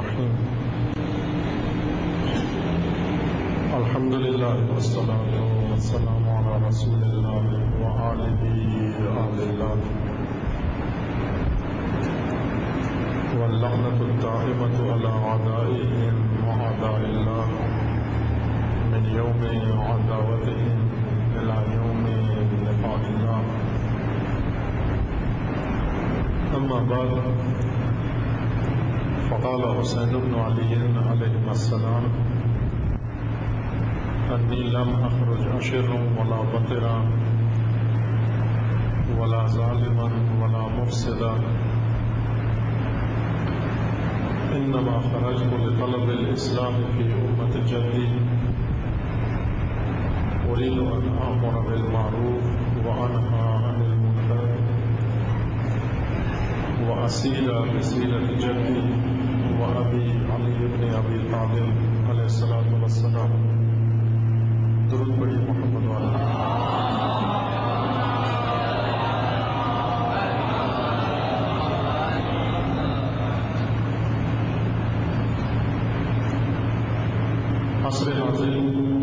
الحمد لله والصلاة والسلام على رسول الله وآله آل الله واللعنة الدائمة على أعدائهم وأعداء الله من يوم عداوتهم إلى يوم لقاء الله. أما بعد، فقال حسين بن علي عليهما السلام: أني لم أخرج أشرا ولا بطرا ولا ظالما ولا مفسدا، إنما خرجت لطلب الإصلاح في أمة جدي، أريد أن آمر بالمعروف وأنهى عن المنكر وأسير بسيرة جدي وأبي علي بن أبي طالب علیہ الصلاۃ والسلام. درود پڑھی محمد والا. عصر حاضر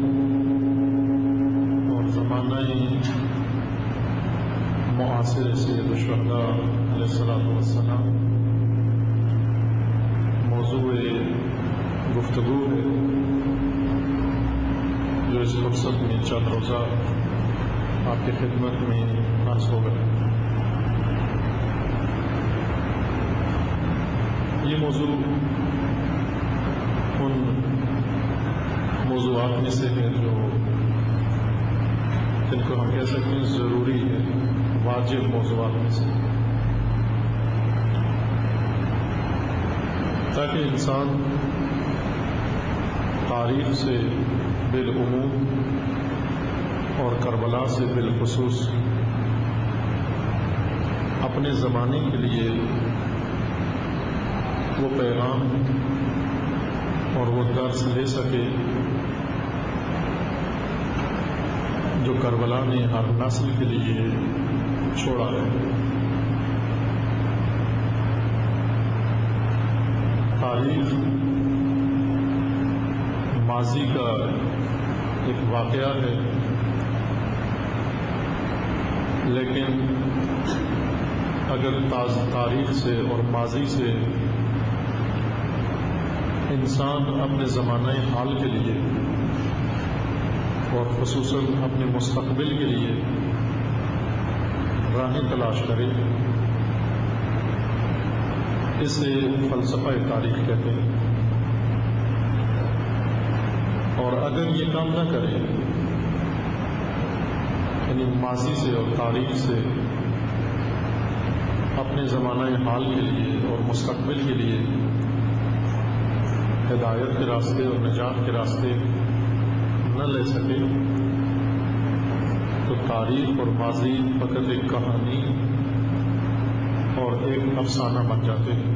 اور زمانہ معاصر سید الشہداء علیہ الصلاۃ والسلام موضوع گفتگو ہے جو اس فرصت میں چند روزہ آپ کی خدمت میں عرض ہوگا. یہ موضوع ان موضوعات میں سے ہے جو جن کو ہم کہہ سکتے ہیں ضروری ہے، واجب موضوعات میں سے، تاکہ انسان تاریخ سے بالعموم اور کربلا سے بالخصوص اپنے زمانے کے لیے وہ پیغام اور وہ درس لے سکے جو کربلا نے ہر نسل کے لیے چھوڑا ہے. تاریخ ماضی کا ایک واقعہ ہے، لیکن اگر تاریخ سے اور ماضی سے انسان اپنے زمانہ حال کے لیے اور خصوصاً اپنے مستقبل کے لیے راہیں تلاش کرے، اسے فلسفہ تاریخ کہتے ہیں. اور اگر یہ کام نہ کرے، یعنی ماضی سے اور تاریخ سے اپنے زمانہ حال کے لیے اور مستقبل کے لیے ہدایت کے راستے اور نجات کے راستے نہ لے سکے، تو تاریخ اور ماضی فقط ایک کہانی اور ایک افسانہ بن جاتے ہیں.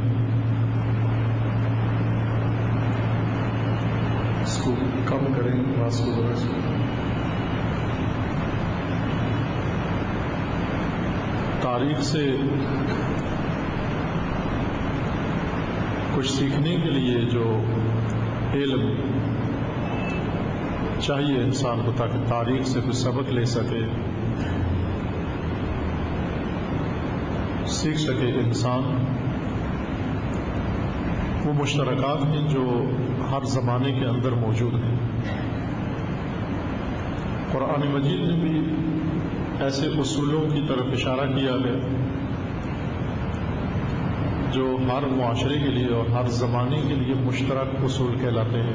اس کو کم کریں آواز کو ذرا سے. تاریخ سے کچھ سیکھنے کے لیے جو علم چاہیے انسان کو تاکہ تاریخ سے کچھ سبق لے سکے، سیکھ سکے انسان، وہ مشترکات ہیں جو ہر زمانے کے اندر موجود ہیں. قرآن مجید نے بھی ایسے اصولوں کی طرف اشارہ کیا ہے جو ہر معاشرے کے لیے اور ہر زمانے کے لیے مشترک اصول کہلاتے ہیں.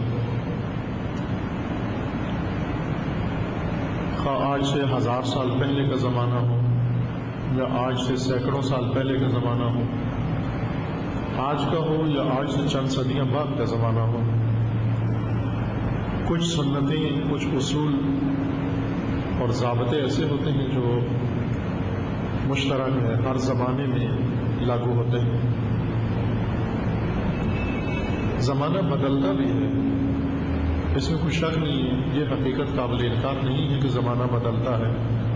خواہ آج سے 1000 سال پہلے کا زمانہ ہو یا آج سے سینکڑوں سال پہلے کا زمانہ ہو، آج کا ہو یا آج سے چند صدیاں بعد کا زمانہ ہو، کچھ سنتیں، کچھ اصول اور ضابطے ایسے ہوتے ہیں جو مشترک ہے، ہر زمانے میں لاگو ہوتے ہیں. زمانہ بدلتا بھی ہے، اس میں کوئی شک نہیں ہے، یہ حقیقت قابل انکار نہیں ہے کہ زمانہ بدلتا ہے،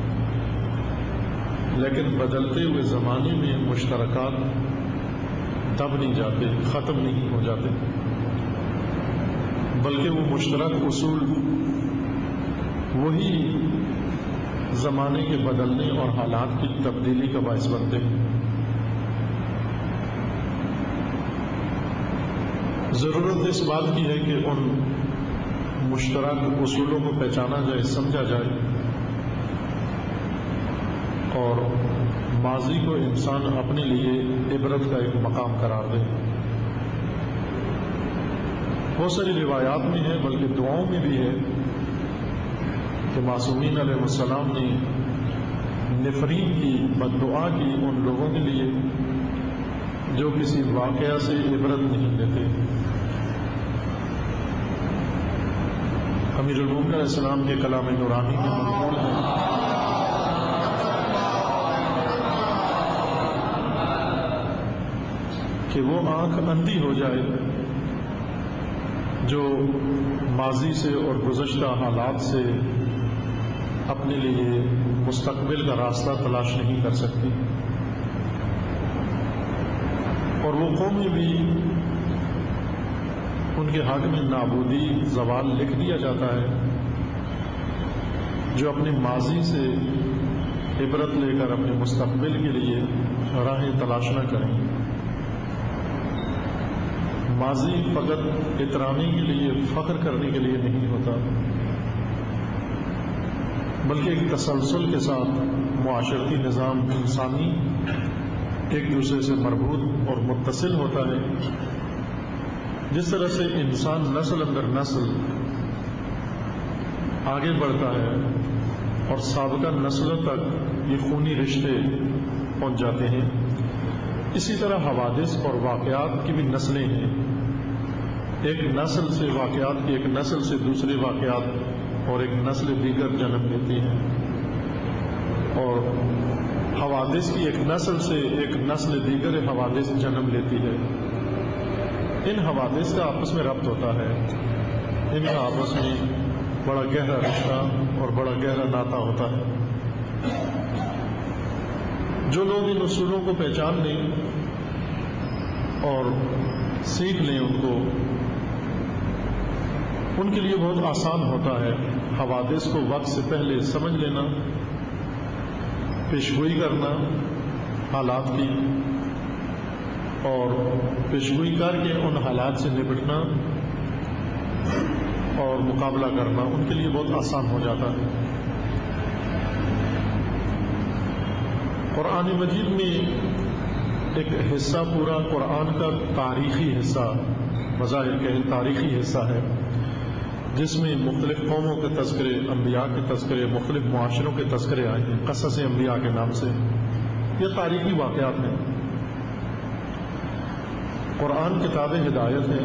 لیکن بدلتے ہوئے زمانے میں مشترکات دب نہیں جاتے، ختم نہیں ہو جاتے. بلکہ وہ مشترک اصول وہی زمانے کے بدلنے اور حالات کی تبدیلی کا باعث بنتے ہیں۔ ضرورت اس بات کی ہے کہ ان مشترک اصولوں کو پہچانا جائے، سمجھا جائے، اور ماضی کو انسان اپنے لیے عبرت کا ایک مقام قرار دے۔ بہت ساری روایات میں ہے، بلکہ دعاؤں میں بھی ہے کہ معصومین علیہ السلام نے نفرین کی بد دعا کی ان لوگوں کے لیے جو کسی واقعہ سے عبرت نہیں لیتے۔ امیر المومنین علیہ السلام کے کلام نورانی میں منقول ہے کہ وہ آنکھ اندھی ہو جائے جو ماضی سے اور گزشتہ حالات سے اپنے لیے مستقبل کا راستہ تلاش نہیں کر سکتی، اور وہ قومیں بھی ان کے حق میں نابودی، زوال لکھ دیا جاتا ہے جو اپنے ماضی سے عبرت لے کر اپنے مستقبل کے لیے راہیں تلاش نہ کریں۔ ماضی فقط اترانے کے لیے، فخر کرنے کے لیے نہیں ہوتا، بلکہ ایک تسلسل کے ساتھ معاشرتی نظام انسانی ایک دوسرے سے مربوط اور متصل ہوتا ہے۔ جس طرح سے انسان نسل اندر نسل آگے بڑھتا ہے اور سابقہ نسلوں تک یہ خونی رشتے پہنچ جاتے ہیں، اسی طرح حوادث اور واقعات کی بھی نسلیں ہیں۔ ایک نسل سے واقعات کی، ایک نسل سے دوسرے واقعات اور ایک نسل دیگر جنم لیتی ہے، اور حوادث کی ایک نسل سے ایک نسل دیگر حوادث جنم لیتی ہے۔ ان حوادث کا آپس میں ربط ہوتا ہے، ان کا آپس میں بڑا گہرا رشتہ اور بڑا گہرا ناطہ ہوتا ہے۔ جو لوگ ان اصولوں کو پہچان لیں اور سیکھ لیں ان کے لیے بہت آسان ہوتا ہے حوادث کو وقت سے پہلے سمجھ لینا، پیشگوئی کرنا حالات کی، اور پیشگوئی کر کے ان حالات سے نپٹنا اور مقابلہ کرنا ان کے لیے بہت آسان ہو جاتا ہے۔ قرآن مجید میں ایک حصہ پورا قرآن کا تاریخی حصہ، بظاہر کہ تاریخی حصہ ہے، جس میں مختلف قوموں کے تذکرے، انبیاء کے تذکرے، مختلف معاشروں کے تذکرے آئے ہیں قصص انبیاء کے نام سے۔ یہ تاریخی واقعات ہیں۔ قرآن کتاب ہدایت ہے،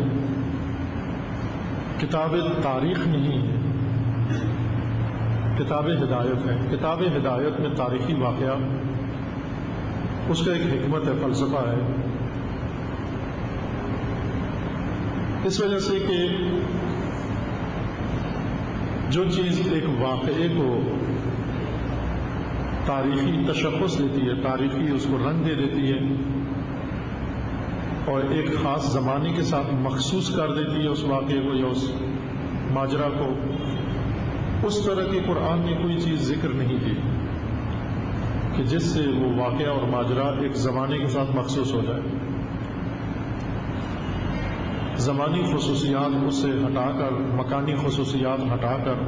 کتاب تاریخ نہیں ہے، کتاب ہدایت ہے۔ کتاب ہدایت میں تاریخی واقعہ، اس کا ایک حکمت ہے، فلسفہ ہے، اس وجہ سے کہ جو چیز ایک واقعے کو تاریخی تشخص دیتی ہے، تاریخی اس کو رنگ دے دیتی ہے اور ایک خاص زمانے کے ساتھ مخصوص کر دیتی ہے اس واقعے کو یا اس ماجرا کو، اس طرح کی قرآن نے کوئی چیز ذکر نہیں کی کہ جس سے وہ واقعہ اور ماجرا ایک زمانے کے ساتھ مخصوص ہو جائے۔ زمانی خصوصیات اس سے ہٹا کر، مکانی خصوصیات ہٹا کر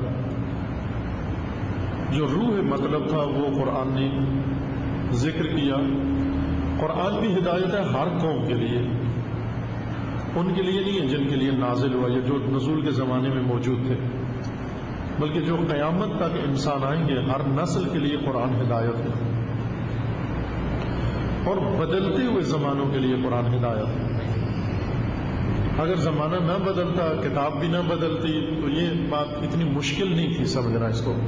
جو روح مطلب تھا وہ قرآن نے ذکر کیا۔ قرآن کی ہدایت ہے ہر قوم کے لیے، ان کے لیے نہیں ہے جن کے لیے نازل ہوا یا جو نزول کے زمانے میں موجود تھے، بلکہ جو قیامت تک انسان آئیں گے ہر نسل کے لیے قرآن ہدایت ہے، اور بدلتے ہوئے زمانوں کے لیے قرآن ہدایت ہے۔ اگر زمانہ نہ بدلتا، کتاب بھی نہ بدلتی، تو یہ بات اتنی مشکل نہیں تھی سمجھنا اس کو،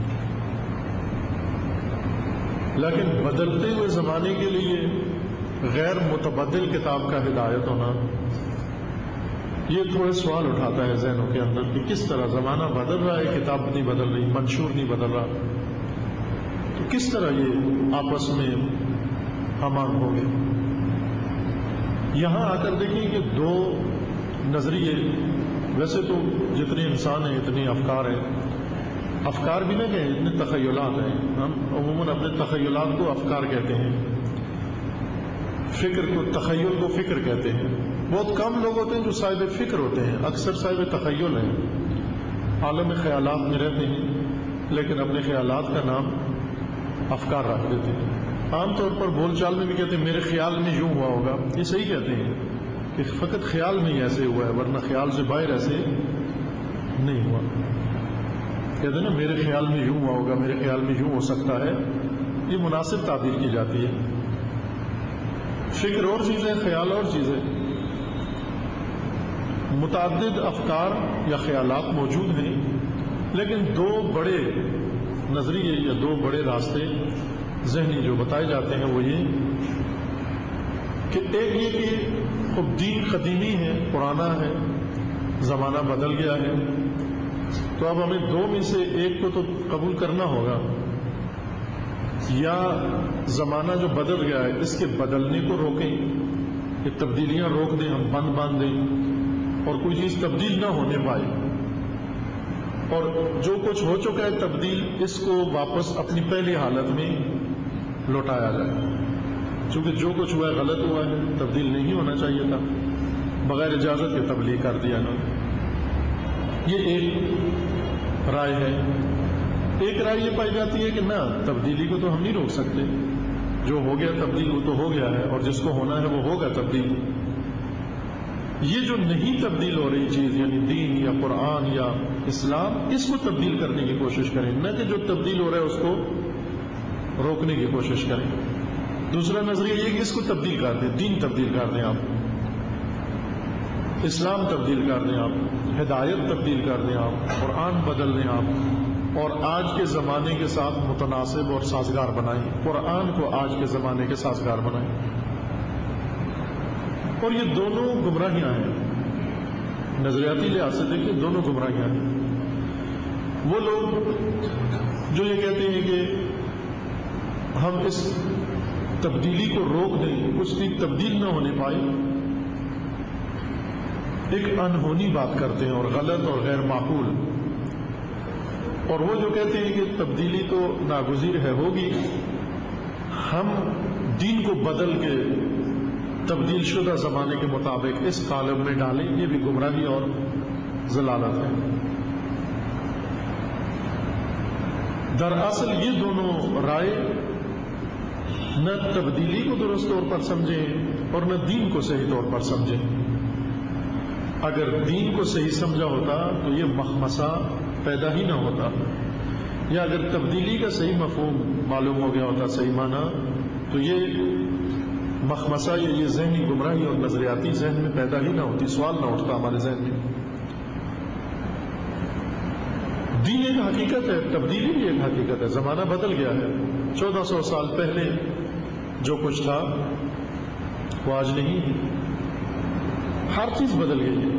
لیکن بدلتے ہوئے زمانے کے لیے غیر متبدل کتاب کا ہدایت ہونا، یہ تھوڑے سوال اٹھاتا ہے ذہنوں کے اندر کہ کس طرح زمانہ بدل رہا ہے، کتاب نہیں بدل رہی، منشور نہیں بدل رہا، تو کس طرح یہ آپس میں ہمان ہوں گے۔ یہاں آ کر دیکھیں کہ دو نظریے ویسے تو جتنے انسان ہیں اتنے افکار ہیں، افکار بھی نہ کہیں، اتنے تخیلات ہیں. ہم عموماً اپنے تخیلات کو افکار کہتے ہیں، فکر کو، تخیل کو فکر کہتے ہیں. بہت کم لوگ ہوتے ہیں جو صاحب فکر ہوتے ہیں، اکثر صاحب تخیل ہیں، عالم خیالات میں رہتے ہیں لیکن اپنے خیالات کا نام افکار رکھ دیتے ہیں. عام طور پر بول چال میں بھی کہتے ہیں میرے خیال میں یوں ہوا ہوگا. یہ صحیح کہتے ہیں کہ فقط خیال میں ہی ایسے ہوا ہے، ورنہ خیال سے باہر ایسے نہیں ہوا. کہتے ہیں نا میرے خیال میں یوں ہوا ہوگا، میرے خیال میں یوں ہو سکتا ہے. یہ مناسب تعبیر کی جاتی ہے. فکر اور چیز ہے، خیال اور چیز ہے. متعدد افکار یا خیالات موجود ہیں، لیکن دو بڑے نظریے یا دو بڑے راستے ذہنی جو بتائے جاتے ہیں وہ یہ کہ ایک یہ کہ خود دین قدیمی ہے، پرانا ہے، زمانہ بدل گیا ہے، تو اب ہمیں دو میں سے ایک کو تو قبول کرنا ہوگا، یا زمانہ جو بدل گیا ہے اس کے بدلنے کو روکیں، یہ تبدیلیاں روک دیں، ہم بند باندھ دیں اور کوئی چیز تبدیل نہ ہونے پائے، اور جو کچھ ہو چکا ہے تبدیل اس کو واپس اپنی پہلی حالت میں لوٹایا جائے. چونکہ جو کچھ ہوا ہے غلط ہوا ہے، تبدیل نہیں ہونا چاہیے تھا، بغیر اجازت کے تبلیغ کر دیا نا. یہ ایک رائے ہے. ایک رائے یہ پائی جاتی ہے کہ نہ، تبدیلی کو تو ہم نہیں روک سکتے، جو ہو گیا تبدیل وہ تو ہو گیا ہے، اور جس کو ہونا ہے وہ ہوگا تبدیل. یہ جو نہیں تبدیل ہو رہی چیز یعنی دین یا قرآن یا اسلام، اس کو تبدیل کرنے کی کوشش کریں، نہ کہ جو تبدیل ہو رہا ہے اس کو روکنے کی کوشش کریں. دوسرا نظریہ یہ کہ اس کو تبدیل کر دیں، دین تبدیل کر دیں آپ، اسلام تبدیل کر دیں آپ، ہدایت تبدیل کر دیں آپ، قرآن بدل دیں آپ، اور آج کے زمانے کے ساتھ متناسب اور سازگار بنائیں، قرآن کو آج کے زمانے کے سازگار بنائیں. اور یہ دونوں گمراہیاں ہیں، نظریاتی لحاظ سے دیکھیں دونوں گمراہیاں ہیں. وہ لوگ جو یہ کہتے ہیں کہ ہم اس تبدیلی کو روک دیں، کچھ بھی تبدیل نہ ہونے پائے، ایک انہونی بات کرتے ہیں اور غلط اور غیر معقول. اور وہ جو کہتے ہیں کہ تبدیلی تو ناگزیر ہے، ہوگی، ہم دین کو بدل کے تبدیل شدہ زمانے کے مطابق اس قالب میں ڈالیں، یہ بھی گمراہی اور ضلالت ہے. دراصل یہ دونوں رائے نہ تبدیلی کو درست طور پر سمجھیں اور نہ دین کو صحیح طور پر سمجھیں. اگر دین کو صحیح سمجھا ہوتا تو یہ مخمصہ پیدا ہی نہ ہوتا، یا اگر تبدیلی کا صحیح مفہوم معلوم ہو گیا ہوتا، صحیح معنی، تو یہ مخمصہ یہ ذہنی گمراہی اور نظریاتی ذہن میں پیدا ہی نہ ہوتی، سوال نہ اٹھتا ہمارے ذہن میں. دین ایک حقیقت ہے، تبدیلی بھی ایک حقیقت ہے. زمانہ بدل گیا ہے. 1400 سال پہلے جو کچھ تھا وہ آج نہیں ہے. ہر چیز بدل گئی ہے.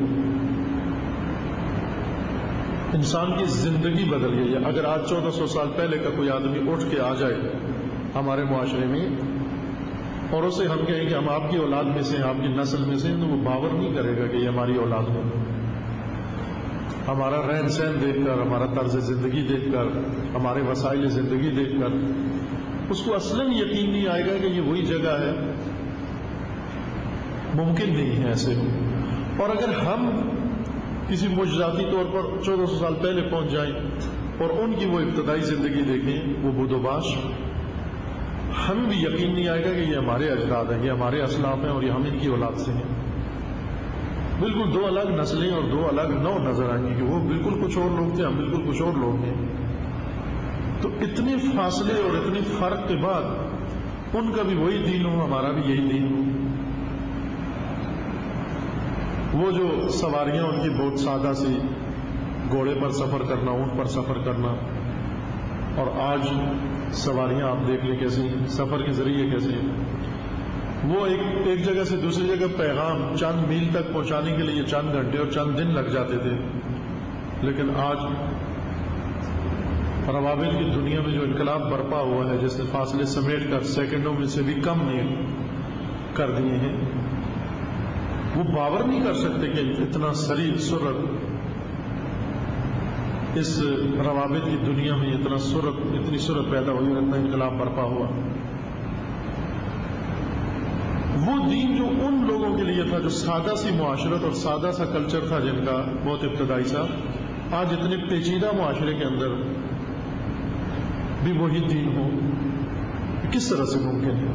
انسان کی زندگی بدل گئی ہے. اگر آج 1400 سال پہلے کا کوئی آدمی اٹھ کے آ جائے ہمارے معاشرے میں اور اسے ہم کہیں کہ ہم آپ کی اولاد میں سے، آپ کی نسل میں سے، تو وہ باور نہیں کرے گا کہ یہ ہماری اولاد ہو. ہمارا رہن سہن دیکھ کر، ہمارا طرز زندگی دیکھ کر، ہمارے وسائل زندگی دیکھ کر اس کو اصلاً یقین نہیں آئے گا کہ یہ وہی جگہ ہے. ممکن نہیں ہے ایسے. اور اگر ہم کسی معجزاتی طور پر 1400 سال پہلے پہنچ جائیں اور ان کی وہ ابتدائی زندگی دیکھیں، وہ بود و باش، ہمیں بھی یقین نہیں آئے گا کہ یہ ہمارے اجداد ہیں، یہ ہمارے اسلاف ہیں اور یہ ہم ان کی اولاد سے ہیں. بالکل دو الگ نسلیں اور دو الگ نو نظر آئیں گی کہ وہ بالکل کچھ اور لوگ تھے، ہم بالکل کچھ اور لوگ ہیں. تو اتنے فاصلے اور اتنے فرق کے بعد ان کا بھی وہی دین ہو، ہمارا بھی یہی دین ہو. وہ جو سواریاں ان کی بہت سادہ سی، گھوڑے پر سفر کرنا، اونٹ پر سفر کرنا، اور آج سواریاں آپ دیکھ لیں کیسی، سفر کے ذریعے کیسے وہ ایک جگہ سے دوسری جگہ پیغام چند میل تک پہنچانے کے لیے چند گھنٹے اور چند دن لگ جاتے تھے. لیکن آج روابط کی دنیا میں جو انقلاب برپا ہوا ہے، جس نے فاصلے سمیٹ کر سیکنڈوں میں سے بھی کم نہیں کر دیے ہیں، وہ باور نہیں کر سکتے کہ اتنا سریع سرعت اس روابط کی دنیا میں اتنی سرعت پیدا ہوئی اور اتنا انقلاب برپا ہوا. وہ دین جو ان لوگوں کے لیے تھا جو سادہ سی معاشرت اور سادہ سا کلچر تھا جن کا بہت ابتدائی سا، آج اتنے پیچیدہ معاشرے کے اندر بھی وہی دین ہو، کس طرح سے ممکن ہے؟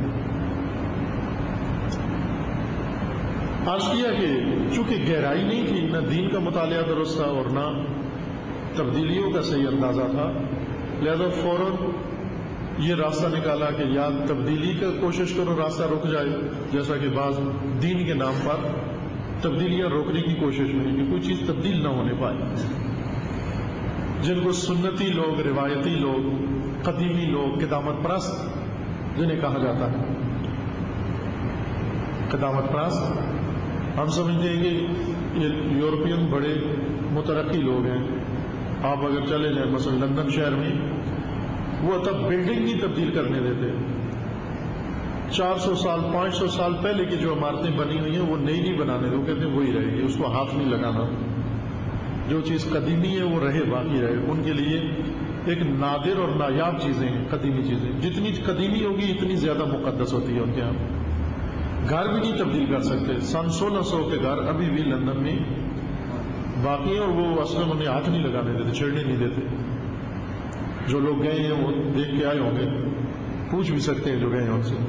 آج کیا کہ چونکہ گہرائی نہیں تھی، نہ دین کا مطالعہ درست تھا اور نہ تبدیلیوں کا صحیح اندازہ تھا، لہذا فوراً یہ راستہ نکالا کہ یا تبدیلی کا کوشش کرو راستہ رک جائے، جیسا کہ بعض دین کے نام پر تبدیلیاں روکنے کی کوشش میں کہ کوئی چیز تبدیل نہ ہونے پائے، جن کو سنتی لوگ، روایتی لوگ، قدیمی لوگ، قدامت پرست جنہیں کہا جاتا ہے. قدامت پرست ہم سمجھتے ہیں کہ یہ یورپین بڑے مترقی لوگ ہیں. آپ اگر چلے جائیں مثلا لندن شہر میں، وہ تب بلڈنگ نہیں تبدیل کرنے دیتے. 400 سال 500 سال پہلے کی جو عمارتیں بنی ہوئی ہیں وہ نئی نہیں بنانے دو، کہتے ہیں وہی رہے گی، اس کو ہاتھ نہیں لگانا، جو چیز قدیمی ہے وہ رہے، باقی رہے. ان کے لیے ایک نادر اور نایاب چیزیں ہیں قدیمی چیزیں، جتنی قدیمی ہوگی اتنی زیادہ مقدس ہوتی ہے. ان کے یہاں گھر بھی نہیں تبدیل کر سکتے. 1600 کے گھر ابھی بھی لندن میں باقی ہیں اور وہ اصل میں انہیں ہاتھ نہیں لگانے دیتے، چھیڑنے نہیں دیتے. جو لوگ گئے ہیں وہ دیکھ کے آئے ہوں گے، پوچھ بھی سکتے ہیں جو گئے ہیں ان سے.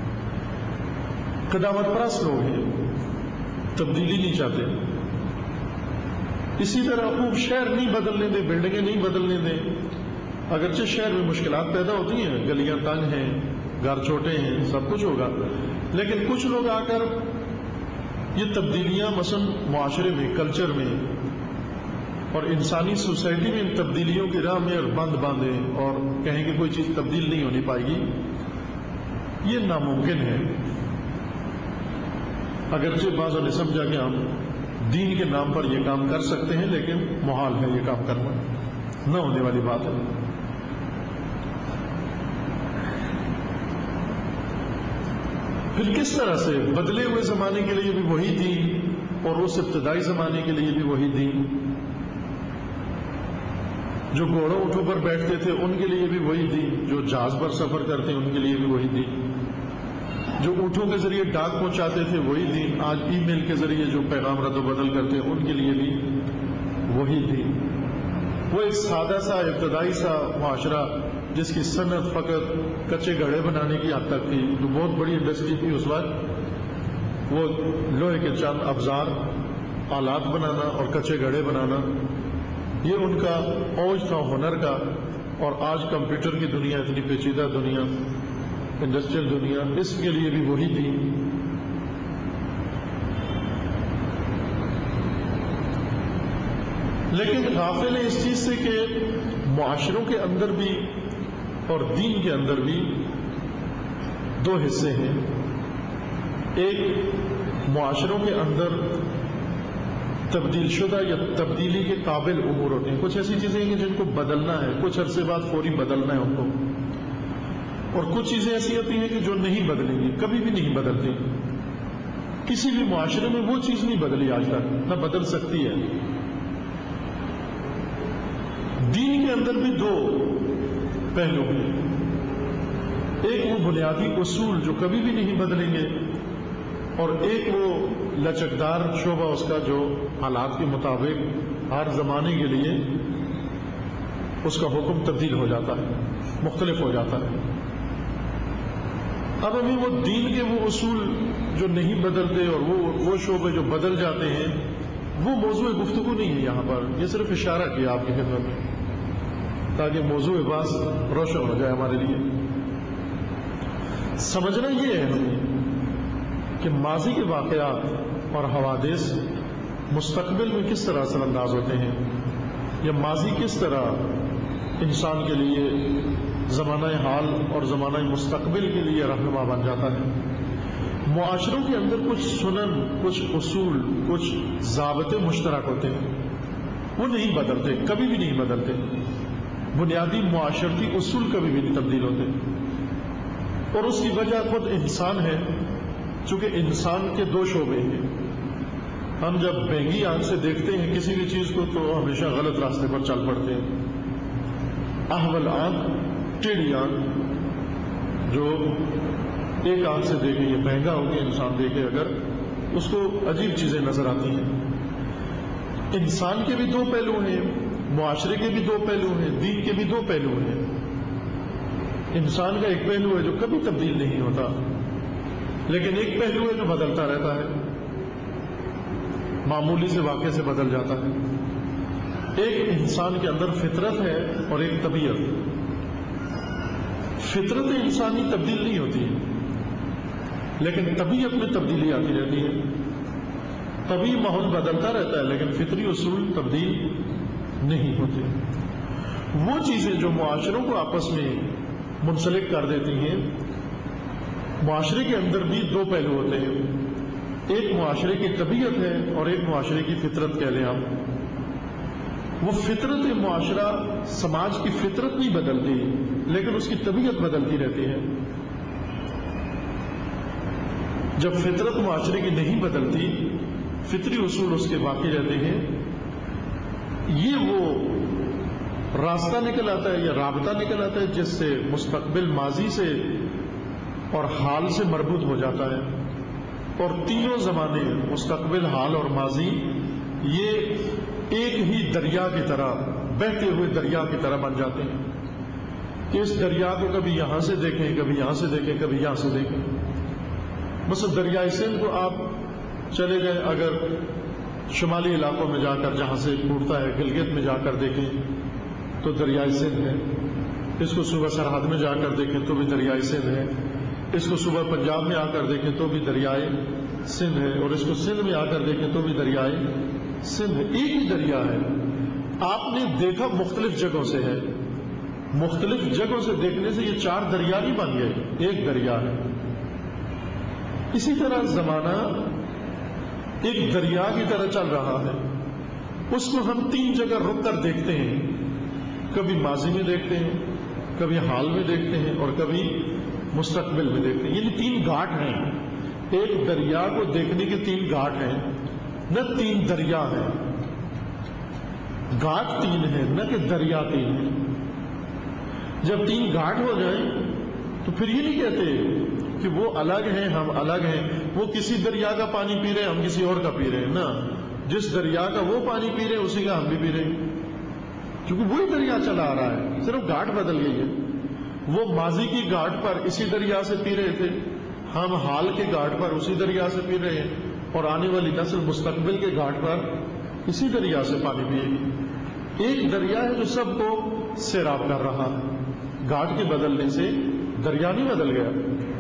قدامت پرست لوگ ہیں، تبدیلی نہیں چاہتے. اسی طرح خوب شہر نہیں بدلنے دیں، بلڈنگیں نہیں بدلنے دیں. اگرچہ شہر میں مشکلات پیدا ہوتی ہیں، گلیاں تنگ ہیں، گھر چھوٹے ہیں، سب کچھ ہوگا، لیکن کچھ لوگ آ کر یہ تبدیلیاں مثلا معاشرے میں، کلچر میں اور انسانی سوسائٹی میں ان تبدیلیوں کی راہ میں بند باندھیں اور کہیں کہ کوئی چیز تبدیل نہیں ہونی پائے گی، یہ ناممکن ہے. اگرچہ بعضوں نے سمجھا کہ ہم دین کے نام پر یہ کام کر سکتے ہیں، لیکن محال ہے یہ کام کرنا، نہ ہونے والی بات ہے. پھر کس طرح سے بدلے ہوئے زمانے کے لیے بھی وہی دین اور اس ابتدائی زمانے کے لیے بھی وہی دین، جو گھوڑوں اونٹوں پر بیٹھتے تھے ان کے لیے بھی وہی دین، جو جہاز پر سفر کرتے ہیں ان کے لیے بھی وہی دین، جو اونٹوں کے ذریعے ڈاک پہنچاتے تھے وہی دین، آج ای میل کے ذریعے جو پیغام رد و بدل کرتے ہیں ان کے لیے بھی وہی دین. وہ ایک سادہ سا ابتدائی سا معاشرہ جس کی صنعت فقط کچے گھڑے بنانے کی حد تک تھی، جو بہت بڑی انڈسٹری تھی اس وقت، وہ لوہے کے چند افزار آلات بنانا اور کچے گھڑے بنانا، یہ ان کا اوج تھا ہنر کا. اور آج کمپیوٹر کی دنیا، اتنی پیچیدہ دنیا، انڈسٹریل دنیا، اس کے لیے بھی وہی تھی. لیکن غافل ہے اس چیز سے کہ معاشروں کے اندر بھی اور دین کے اندر بھی دو حصے ہیں. ایک معاشروں کے اندر تبدیل شدہ یا تبدیلی کے قابل امور ہوتے ہیں. کچھ ایسی چیزیں ہیں جن کو بدلنا ہے، کچھ عرصے بعد فوری بدلنا ہے ان کو، اور کچھ چیزیں ایسی ہوتی ہیں کہ جو نہیں بدلیں گی، کبھی بھی نہیں بدلتی. کسی بھی معاشرے میں وہ چیز نہیں بدلی آج تک، نہ بدل سکتی ہے. دین کے اندر بھی دو پہلو ہیں. ایک وہ بنیادی اصول جو کبھی بھی نہیں بدلیں گے، اور ایک وہ لچکدار شعبہ اس کا جو حالات کے مطابق ہر زمانے کے لیے اس کا حکم تبدیل ہو جاتا ہے، مختلف ہو جاتا ہے. اب ہمیں وہ دین کے وہ اصول جو نہیں بدلتے اور وہ شعبے جو بدل جاتے ہیں، وہ موضوع گفتگو نہیں ہے یہاں پر. یہ صرف اشارہ کیا آپ کی خدمت میں تاکہ موضوع بحث روشن ہو جائے ہمارے لیے. سمجھنا یہ ہے ہمیں کہ ماضی کے واقعات اور حوادث مستقبل میں کس طرح اثر انداز ہوتے ہیں، یا ماضی کس طرح انسان کے لیے زمانہ حال اور زمانہ مستقبل کے لیے رہنما بن جاتا ہے. معاشروں کے اندر کچھ سنن، کچھ اصول، کچھ ضابطے مشترک ہوتے ہیں، وہ نہیں بدلتے، کبھی بھی نہیں بدلتے. بنیادی معاشرتی اصول کبھی بھی نہیں تبدیل ہوتے، اور اس کی وجہ خود انسان ہے. چونکہ انسان کے دو شعبے ہیں، ہم جب بہنگی آنکھ سے دیکھتے ہیں کسی بھی چیز کو تو ہمیشہ غلط راستے پر چل پڑتے ہیں. احول آنکھ، ٹیڑھی آنکھ، جو ایک آنکھ سے دیکھے، یہ مہنگا ہو گیا انسان دیکھے اگر، اس کو عجیب چیزیں نظر آتی ہیں. انسان کے بھی دو پہلو ہیں، معاشرے کے بھی دو پہلو ہیں، دین کے بھی دو پہلو ہیں. انسان کا ایک پہلو ہے جو کبھی تبدیل نہیں ہوتا، لیکن ایک پہلو ہے جو بدلتا رہتا ہے، معمولی سے واقعے سے بدل جاتا ہے. ایک انسان کے اندر فطرت ہے اور ایک طبیعت. فطرت انسانی تبدیل نہیں ہوتی ہے، لیکن طبیعت میں تبدیلی آتی رہتی ہے. طبعی ماحول بدلتا رہتا ہے لیکن فطری اصول تبدیل نہیں ہوتے. وہ چیزیں جو معاشروں کو آپس میں منسلک کر دیتی ہیں، معاشرے کے اندر بھی دو پہلو ہوتے ہیں. ایک معاشرے کی طبیعت ہے اور ایک معاشرے کی فطرت کہہ لیں آپ. وہ فطرت معاشرہ، سماج کی فطرت نہیں بدلتی لیکن اس کی طبیعت بدلتی رہتی ہے. جب فطرت معاشرے کی نہیں بدلتی، فطری اصول اس کے باقی رہتے ہیں، یہ وہ راستہ نکل آتا ہے یا رابطہ نکل آتا ہے جس سے مستقبل ماضی سے اور حال سے مربوط ہو جاتا ہے. اور تینوں زمانے، مستقبل، حال اور ماضی، یہ ایک ہی دریا کی طرح، بہتے ہوئے دریا کی طرح بن جاتے ہیں کہ اس دریا کو کبھی یہاں سے دیکھیں، کبھی یہاں سے دیکھیں، کبھی یہاں سے دیکھیں. مثلا دریائے سندھ کو آپ چلے گئے اگر شمالی علاقوں میں جا کر، جہاں سے ٹوٹتا ہے، گلگت میں جا کر دیکھیں تو دریائے سندھ ہے. اس کو صوبہ سرحد میں جا کر دیکھیں تو بھی دریائے سندھ ہے. اس کو صوبہ پنجاب میں آ کر دیکھیں تو بھی دریائے سندھ ہے. اور اس کو سندھ میں آ کر دیکھیں تو بھی دریائے سندھ ہے. ایک ہی دریا ہے. آپ نے دیکھا مختلف جگہوں سے ہے، مختلف جگہوں سے دیکھنے سے یہ چار دریا نہیں بن گئے، ایک دریا ہے. اسی طرح زمانہ ایک دریا کی طرح چل رہا ہے، اس کو ہم تین جگہ رک کر دیکھتے ہیں. کبھی ماضی میں دیکھتے ہیں، کبھی حال میں دیکھتے ہیں اور کبھی مستقبل میں دیکھتے ہیں. یعنی تین گھاٹ ہیں. ایک دریا کو دیکھنے کے تین گھاٹ ہیں، نہ تین دریا ہیں. گھاٹ تین ہیں، نہ کہ دریا تین ہیں. جب تین گھاٹ ہو جائیں تو پھر یہ نہیں کہتے کہ وہ الگ ہیں ہم الگ ہیں، وہ کسی دریا کا پانی پی رہے ہیں ہم کسی اور کا پی رہے ہیں. نا، جس دریا کا وہ پانی پی رہے ہیں اسی کا ہم بھی پی رہے ہیں، کیونکہ وہی دریا چلا آ رہا ہے، صرف گھاٹ بدل گئی ہے. وہ ماضی کی گھاٹ پر اسی دریا سے پی رہے تھے، ہم حال کے گھاٹ پر اسی دریا سے پی رہے ہیں، اور آنے والی نسل مستقبل کے گھاٹ پر اسی دریا سے پانی پیے گی. ایک دریا ہے جو سب کو سیراب کر رہا ہے. گھاٹ کے بدلنے سے دریا نہیں بدل گیا.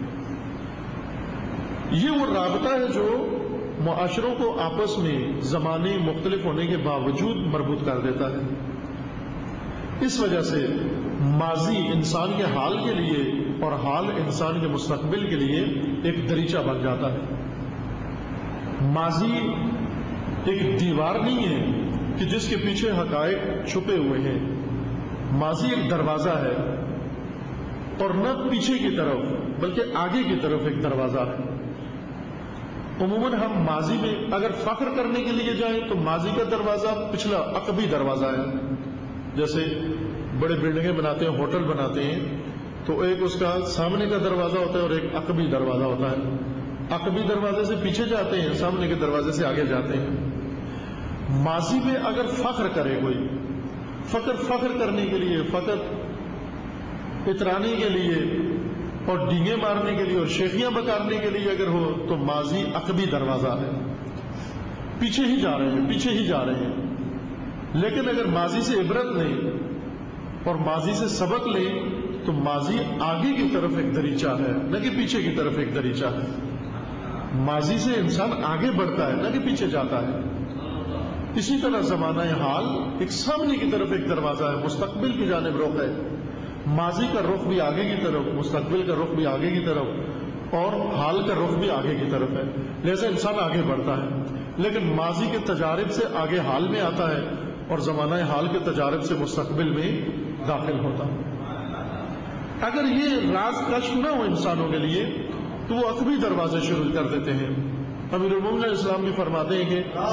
یہ وہ رابطہ ہے جو معاشروں کو آپس میں زمانے مختلف ہونے کے باوجود مربوط کر دیتا ہے. اس وجہ سے ماضی انسان کے حال کے لیے اور حال انسان کے مستقبل کے لیے ایک دریچہ بن جاتا ہے. ماضی ایک دیوار نہیں ہے کہ جس کے پیچھے حقائق چھپے ہوئے ہیں. ماضی ایک دروازہ ہے، اور نہ پیچھے کی طرف بلکہ آگے کی طرف ایک دروازہ ہے. عموماً ہم ماضی میں اگر فخر کرنے کے لیے جائیں تو ماضی کا دروازہ پچھلا عقبی دروازہ ہے. جیسے بڑے بلڈنگیں بناتے ہیں، ہوٹل بناتے ہیں، تو ایک اس کا سامنے کا دروازہ ہوتا ہے اور ایک عقبی دروازہ ہوتا ہے. عقبی دروازے سے پیچھے جاتے ہیں، سامنے کے دروازے سے آگے جاتے ہیں. ماضی میں اگر فخر کرے کوئی، فخر کرنے کے لیے، فقط اترانے کے لیے اور ڈینگے مارنے کے لیے اور شیخیاں بکارنے کے لیے اگر ہو تو ماضی عقبی دروازہ ہے. پیچھے ہی جا رہے ہیں، پیچھے ہی جا رہے ہیں. لیکن اگر ماضی سے عبرت لیں اور ماضی سے سبق لیں تو ماضی آگے کی طرف ایک دریچہ ہے، نہ کہ پیچھے کی طرف ایک دریچہ ہے. ماضی سے انسان آگے بڑھتا ہے، نہ کہ پیچھے جاتا ہے. اسی طرح زمانہ حال ایک سامنے کی طرف ایک دروازہ ہے، مستقبل کی جانب رخ ہے. ماضی کا رخ بھی آگے کی طرف، مستقبل کا رخ بھی آگے کی طرف، اور حال کا رخ بھی آگے کی طرف ہے. لہذا انسان آگے بڑھتا ہے، لیکن ماضی کے تجارب سے آگے حال میں آتا ہے اور زمانہ حال کے تجارب سے مستقبل میں داخل ہوتا ہے. اگر یہ راز کشف نہ ہو انسانوں کے لیے تو وہ عقبی دروازے شروع کر دیتے ہیں. امیر المومنین علیہ السلام بھی فرماتے ہیں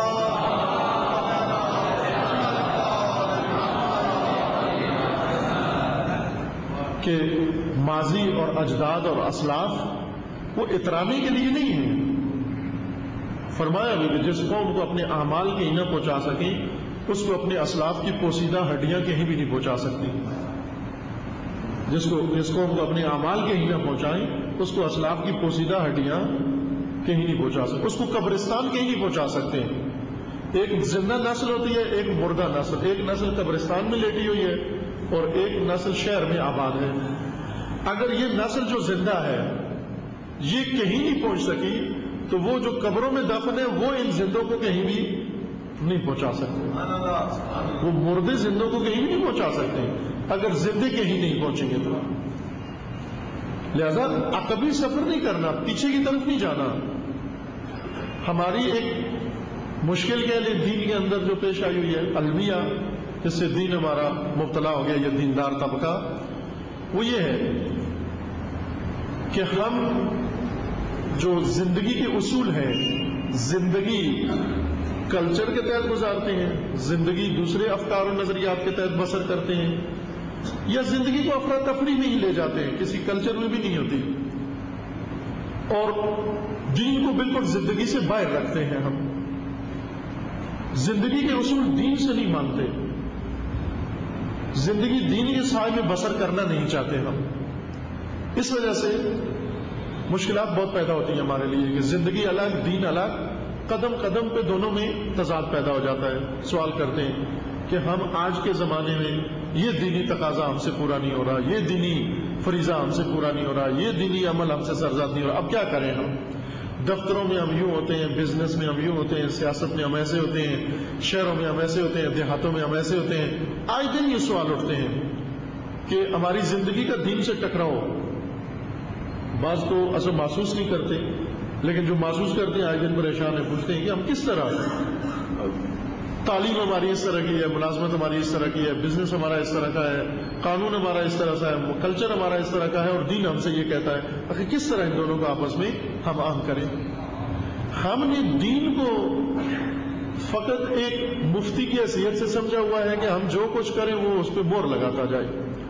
کہ ماضی اور اجداد اور اسلاف وہ اترانے کے لیے نہیں ہیں. فرمایا بھی کہ جس قوم کو اپنے اعمال کہیں نہ پہنچا سکیں اس کو اپنے اسلاف کی پوسیدہ ہڈیاں کہیں بھی نہیں پہنچا سکتی. جس قوم کو اپنے اعمال کہیں نہ پہنچائیں اس کو اسلاف کی پوسیدہ ہڈیاں کہیں نہیں پہنچا سکتے. اس کو قبرستان کہیں نہیں پہنچا سکتے. ایک زندہ نسل ہوتی ہے، ایک مردہ نسل. ایک نسل قبرستان میں لیٹی ہوئی ہے اور ایک نسل شہر میں آباد ہے. اگر یہ نسل جو زندہ ہے یہ کہیں نہیں پہنچ سکی تو وہ جو قبروں میں دفن ہے وہ ان زندوں کو کہیں بھی نہیں پہنچا سکتے. وہ مردے زندوں کو کہیں بھی نہیں پہنچا سکتے اگر زندے کہیں نہیں پہنچیں گے تو. لہذا عقبی سفر نہیں کرنا، پیچھے کی طرف نہیں جانا. ہماری ایک مشکل کہہ لیں دین کے اندر جو پیش آئی ہوئی ہے المیہ، جس سے دین ہمارا مبتلا ہو گیا، یہ دیندار طبقہ، وہ یہ ہے کہ ہم جو زندگی کے اصول ہیں، زندگی کلچر کے تحت گزارتے ہیں، زندگی دوسرے افکار و نظریات کے تحت بسر کرتے ہیں، یا زندگی کو افراتفری میں ہی لے جاتے ہیں، کسی کلچر میں بھی نہیں ہوتی، اور دین کو بالکل زندگی سے باہر رکھتے ہیں. ہم زندگی کے اصول دین سے نہیں مانتے، زندگی دین کے سائے میں بسر کرنا نہیں چاہتے ہم. اس وجہ سے مشکلات بہت پیدا ہوتی ہیں ہمارے لیے کہ زندگی الگ دین الگ، قدم قدم پہ دونوں میں تضاد پیدا ہو جاتا ہے. سوال کرتے ہیں کہ ہم آج کے زمانے میں یہ دینی تقاضا ہم سے پورا نہیں ہو رہا، یہ دینی فریضہ ہم سے پورا نہیں ہو رہا، یہ دینی عمل ہم سے سرزاد نہیں ہو رہا، اب کیا کریں ہم؟ دفتروں میں ہم یوں ہوتے ہیں، بزنس میں ہم یوں ہوتے ہیں، سیاست میں ہم ایسے ہوتے ہیں، شہروں میں ہم ایسے ہوتے ہیں، دیہاتوں میں ہم ایسے ہوتے ہیں. آج دن یہ سوال اٹھتے ہیں کہ ہماری زندگی کا دین سے ٹکراؤ. بعض تو اصل محسوس نہیں کرتے، لیکن جو محسوس کرتے ہیں آج دن پریشان ہیں، پوچھتے ہیں کہ ہم کس طرح، تعلیم ہماری اس طرح کی ہے، ملازمت ہماری اس طرح کی ہے، بزنس ہمارا اس طرح کا ہے، قانون ہمارا اس طرح کا ہے، کلچر ہمارا اس طرح کا ہے، اور دین ہم سے یہ کہتا ہے. آخر کس طرح ان دونوں کو آپس میں ہم آہنگ کریں؟ ہم نے دین کو فقط ایک مفتی کی حیثیت سے سمجھا ہوا ہے کہ ہم جو کچھ کریں وہ اس پہ مہر لگاتا جائے.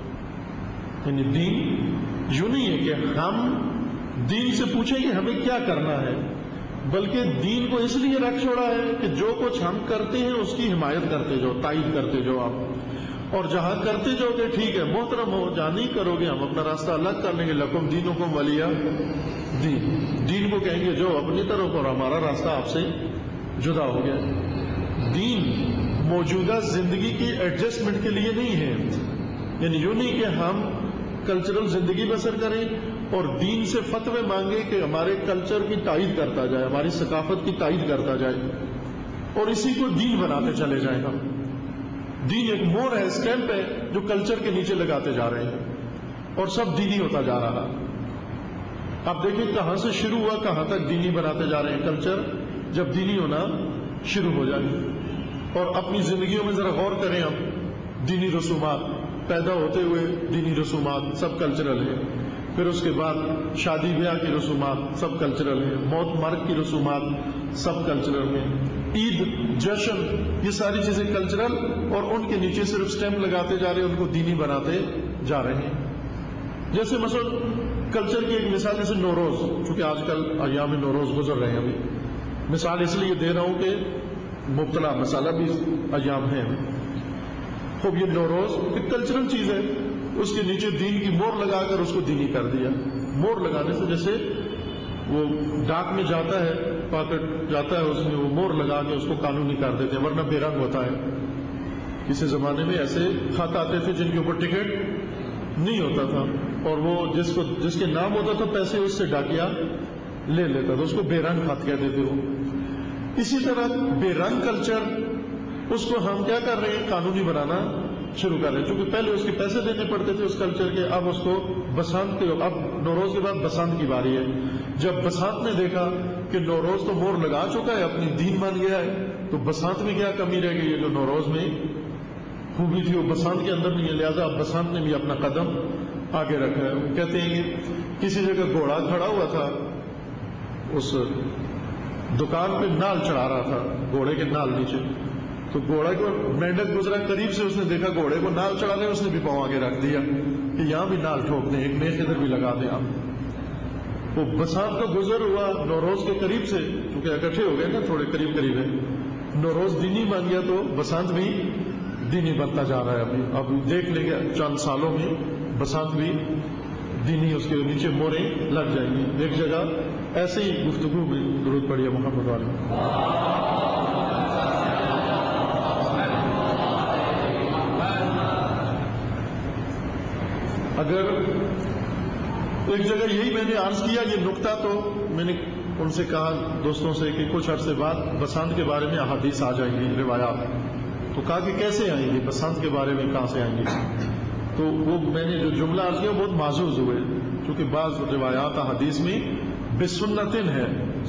یعنی دین یوں نہیں ہے کہ ہم دین سے پوچھیں کہ ہمیں کیا کرنا ہے، بلکہ دین کو اس لیے رکھ چھوڑا ہے کہ جو کچھ ہم کرتے ہیں اس کی حمایت کرتے جاؤ، تائید کرتے جاؤ آپ، اور جہاں کرتے جاؤ کہ ٹھیک ہے محترم ہو، جہاں نہیں کرو گے ہم اپنا راستہ الگ کر لیں گے. لکم دینکم ولی دین، دین کو کہیں گے جو اپنی طرف، اور ہمارا راستہ آپ سے جدا ہو گیا. دین موجودہ زندگی کی ایڈجسٹمنٹ کے لیے نہیں ہے. یعنی یوں نہیں کہ ہم کلچرل زندگی بسر کریں اور دین سے فتوے مانگے کہ ہمارے کلچر کی تائید کرتا جائے، ہماری ثقافت کی تائید کرتا جائے، اور اسی کو دین بناتے چلے جائیں. ہم دین ایک مور ہے، اسٹیمپ ہے جو کلچر کے نیچے لگاتے جا رہے ہیں اور سب دینی ہوتا جا رہا. اب دیکھیں کہاں سے شروع ہوا، کہاں تک دینی بناتے جا رہے ہیں. کلچر جب دینی ہونا شروع ہو جائے، اور اپنی زندگیوں میں ذرا غور کریں. ہم دینی رسومات پیدا ہوتے ہوئے دینی رسومات سب کلچرل ہیں، پھر اس کے بعد شادی بیاہ کی رسومات سب کلچرل ہیں، موت مرگ کی رسومات سب کلچرل ہیں، عید جشن یہ ساری چیزیں کلچرل، اور ان کے نیچے صرف سٹیمپ لگاتے جا رہے ہیں، ان کو دینی بناتے جا رہے ہیں. جیسے مثلا کلچر کی ایک مثال جیسے نوروز، چونکہ آج کل ایام نوروز گزر رہے ہیں، ابھی مثال اس لیے دے رہا ہوں کہ مبتلا مسالہ بھی ایام ہیں. خوب یہ نوروز ایک کلچرل چیز ہے، اس کے نیچے دین کی مور لگا کر اس کو دینی کر دیا. مور لگانے سے جیسے وہ ڈاک میں جاتا ہے، پاکٹ جاتا ہے، اس میں وہ مور لگا کے اس کو قانونی کر دیتے ہیں، ورنہ بے رنگ ہوتا ہے. کسی زمانے میں ایسے خط آتے تھے جن کے اوپر ٹکٹ نہیں ہوتا تھا، اور وہ جس کے نام ہوتا تھا پیسے اس سے ڈاکیا لے لیتا تھا، اس کو بے رنگ خط کہتے تھے. وہ اسی طرح بے رنگ کلچر، اس کو ہم کیا کر رہے ہیں، قانونی بنانا شروع کر رہے ہیں. چونکہ پہلے اس کے پیسے دینے پڑتے تھے اس کلچر کے، اب اس کو بسنت کے، اب نوروز کے بعد بسنت کی باری ہے. جب بسنت نے دیکھا کہ نوروز تو مور لگا چکا ہے، اپنی دین مان گیا ہے، تو بسنت میں کیا کمی رہ گئی ہے؟ جو نوروز میں خوبی تھی وہ بسنت کے اندر نہیں ہے، لہذا اب بسنت نے بھی اپنا قدم آگے رکھا ہے. وہ کہتے ہیں کہ کسی جگہ گھوڑا کھڑا ہوا تھا اس دکان پہ نال چڑھا رہا تھا، گھوڑے کے نال نیچے، تو گھوڑا کو مینڈک گزرا قریب سے، اس نے دیکھا گھوڑے کو نال چڑھا دیں، اس نے بھی پاؤں آگے رکھ دیا کہ یہاں بھی نال ٹھوک دیں، ایک نیک ادھر بھی لگا دیں آپ۔ وہ بسانت کا گزر ہوا نوروز کے قریب سے، کیونکہ اکٹھے ہو گئے نا، تھوڑے قریب قریب ہے، نوروز دینی بن گیا تو بسانت بھی دینی بنتا جا رہا ہے۔ اب دیکھ لیں گے چند سالوں میں بسانت بھی دینی، اس کے نیچے موریں لگ جائیں گی۔ ایک جگہ ایسے ہی گفتگو میں درود پڑھیے محمد والے۔ اگر ایک جگہ یہی میں نے عرض کیا یہ نقطہ، تو میں نے ان سے کہا دوستوں سے کہ کچھ عرصے بعد بسانت کے بارے میں احادیث آ جائیں گی، روایات، تو کہا کہ کیسے آئیں گی بسانت کے بارے میں، کہاں سے آئیں گی؟ تو وہ میں نے جو جملہ عرض کیا بہت معزوز ہوئے، کیونکہ بعض روایات احادیث میں بسنتن ہے،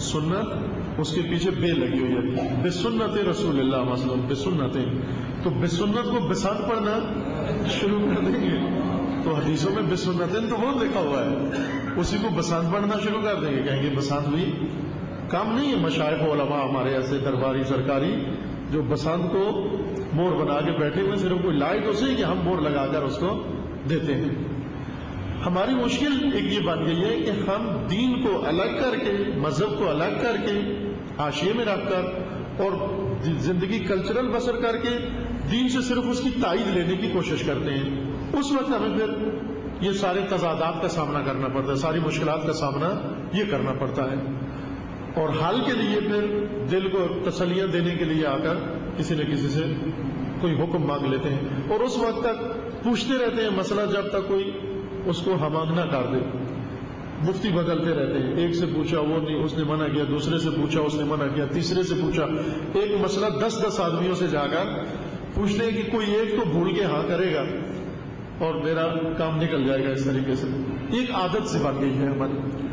سنت اس کے پیچھے بے لگی ہوئی ہے، بسنت رسول اللہ مثلا، بسنتن، تو بسنت کو بسانت پڑھنا شروع کر دیں گے تو حدیثوں میں بسنتن تو بہت لکھا ہوا ہے، اسی کو بسانت پڑھنا شروع کر دیں گے، کہیں گے بسانت بھی کام نہیں ہے۔ مشائخ علماء ہمارے ایسے درباری سرکاری جو بسانت کو مور بنا کے بیٹھے ہوئے، صرف کوئی لائٹ اسے کہ ہم مور لگا کر اس کو دیتے ہیں۔ ہماری مشکل ایک یہ بن گئی ہے کہ ہم دین کو الگ کر کے، مذہب کو الگ کر کے، حاشیے میں رکھ کر اور زندگی کلچرل بسر کر کے دین سے صرف اس کی تائید لینے کی کوشش کرتے ہیں۔ اس وقت ہمیں پھر یہ سارے تضادات کا سامنا کرنا پڑتا ہے، ساری مشکلات کا سامنا یہ کرنا پڑتا ہے، اور حل کے لیے پھر دل کو تسلیاں دینے کے لیے آ کر کسی نہ کسی سے کوئی حکم مانگ لیتے ہیں، اور اس وقت تک پوچھتے رہتے ہیں مسئلہ جب تک کوئی اس کو ہم نہ کر دے۔ مفتی بدلتے رہتے ہیں، ایک سے پوچھا وہ نہیں، اس نے منع کیا، دوسرے سے پوچھا اس نے منع کیا، تیسرے سے پوچھا، ایک مسئلہ 10 آدمیوں سے جا کر پوچھتے ہیں کہ کوئی ایک تو بھول کے ہاں کرے گا اور میرا کام نکل جائے گا۔ اس طریقے سے ایک عادت سے بن گئی ہے ہماری۔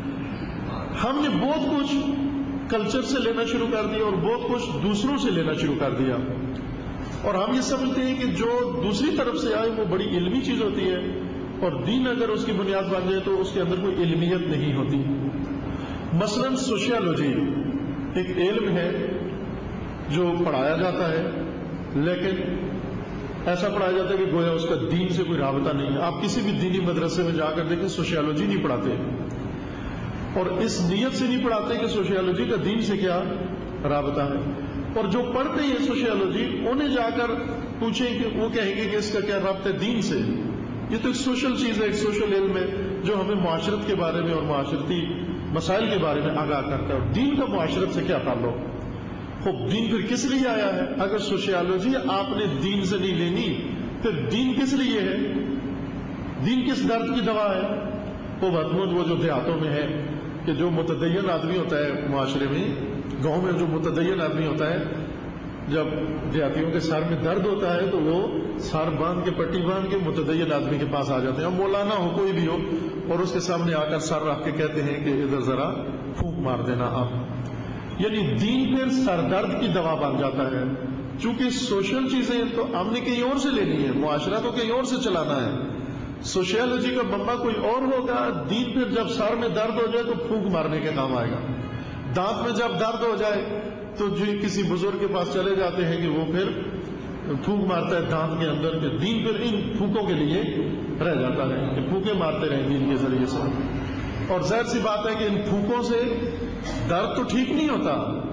ہم نے بہت کچھ کلچر سے لینا شروع کر دیا اور بہت کچھ دوسروں سے لینا شروع کر دیا، اور ہم یہ سمجھتے ہیں کہ جو دوسری طرف سے آئے وہ بڑی علمی چیز ہوتی ہے، اور دین اگر اس کی بنیاد بن جائے تو اس کے اندر کوئی علمیت نہیں ہوتی۔ مثلا سوشیالوجی ایک علم ہے جو پڑھایا جاتا ہے، لیکن ایسا پڑھایا جاتا ہے کہ گویا اس کا دین سے کوئی رابطہ نہیں ہے۔ آپ کسی بھی دینی مدرسے میں جا کر دیکھیں سوشیالوجی نہیں پڑھاتے، اور اس نیت سے نہیں پڑھاتے کہ سوشیالوجی کا دین سے کیا رابطہ ہے، اور جو پڑھتے ہیں سوشیالوجی انہیں جا کر پوچھیں کہ وہ کہیں گے کہ اس کا کیا رابطہ ہے دین سے۔ یہ تو ایک سوشل چیز ہے، ایک سوشل علم ہے جو ہمیں معاشرت کے بارے میں اور معاشرتی مسائل کے بارے میں آگاہ کرتا ہے، اور دین کا معاشرت سے کیا تعلق؟ خوب دین پھر کس لیے آیا ہے؟ اگر سوشیالوجی آپ نے دین سے نہیں لینی پھر دین کس لیے ہے؟ دین کس درد کی دوا ہے؟ وہ بدمود وہ جو دیہاتوں میں ہے کہ جو متدین آدمی ہوتا ہے معاشرے میں، گاؤں میں جو متدین آدمی ہوتا ہے، جب دیہاتیوں کے سر میں درد ہوتا ہے تو وہ سر باندھ کے پٹی باندھ کے متدین آدمی کے پاس آ جاتے ہیں، مولانا ہو کوئی بھی ہو، اور اس کے سامنے آ کر سر رکھ کے کہتے ہیں کہ ادھر ذرا پھونک مار دینا آپ۔ یعنی دین پھر سر درد کی دوا بن جاتا ہے، چونکہ سوشل چیزیں تو ہم نے کہیں اور سے لینی ہے، معاشرہ تو کہیں اور سے چلانا ہے، سوشیالوجی کا بمبا کوئی اور ہوگا۔ دین پھر جب سر میں درد ہو جائے تو پھونک مارنے کے کام آئے گا، دانت میں جب درد ہو جائے تو جو کسی بزرگ کے پاس چلے جاتے ہیں کہ وہ پھر پھونک مارتا ہے دانت کے اندر، کہ دین پھر ان پھونکوں کے لیے رہ جاتا ہے کہ پھونکے مارتے رہیں دین کے ذریعے سے۔ اور ظاہر سی بات ہے کہ ان پھونکوں سے درد تو ٹھیک نہیں ہوتا،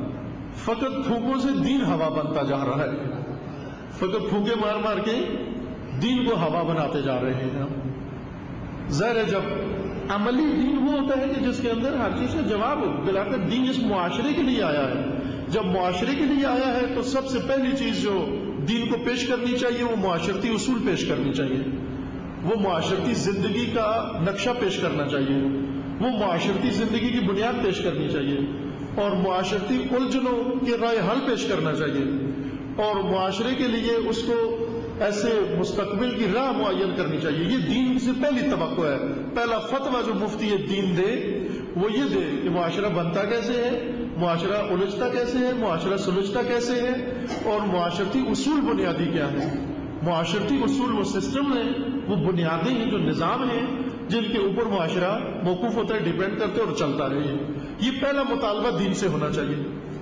فقط پھونکوں سے دین ہوا بنتا جا رہا ہے، فقط پھونکے مار مار کے دین کو ہوا بناتے جا رہے ہیں ہم۔ ظاہر ہے جب عملی دین وہ ہوتا ہے کہ جس کے اندر ہر چیز کا جواب ہو، بلاکر دین اس معاشرے کے لیے آیا ہے۔ جب معاشرے کے لیے آیا ہے تو سب سے پہلی چیز جو دین کو پیش کرنی چاہیے وہ معاشرتی اصول پیش کرنی چاہیے، وہ معاشرتی زندگی کا نقشہ پیش کرنا چاہیے، وہ معاشرتی زندگی کی بنیاد پیش کرنی چاہیے، اور معاشرتی الجھنوں کے رائے حل پیش کرنا چاہیے، اور معاشرے کے لیے اس کو ایسے مستقبل کی راہ معین کرنی چاہیے۔ یہ دین سے پہلی توقع ہے۔ پہلا فتویٰ جو مفتی دین دے وہ یہ دے کہ معاشرہ بنتا کیسے ہے، معاشرہ الجھتا کیسے ہے، معاشرہ سلجھتا کیسے ہے، اور معاشرتی اصول بنیادی کیا ہے۔ معاشرتی اصول وہ سسٹم ہیں، وہ بنیادیں ہیں، جو نظام ہیں جن کے اوپر معاشرہ موقوف ہوتا ہے، ڈیپینڈ کرتے اور چلتا رہے۔ یہ پہلا مطالبہ دین سے ہونا چاہیے۔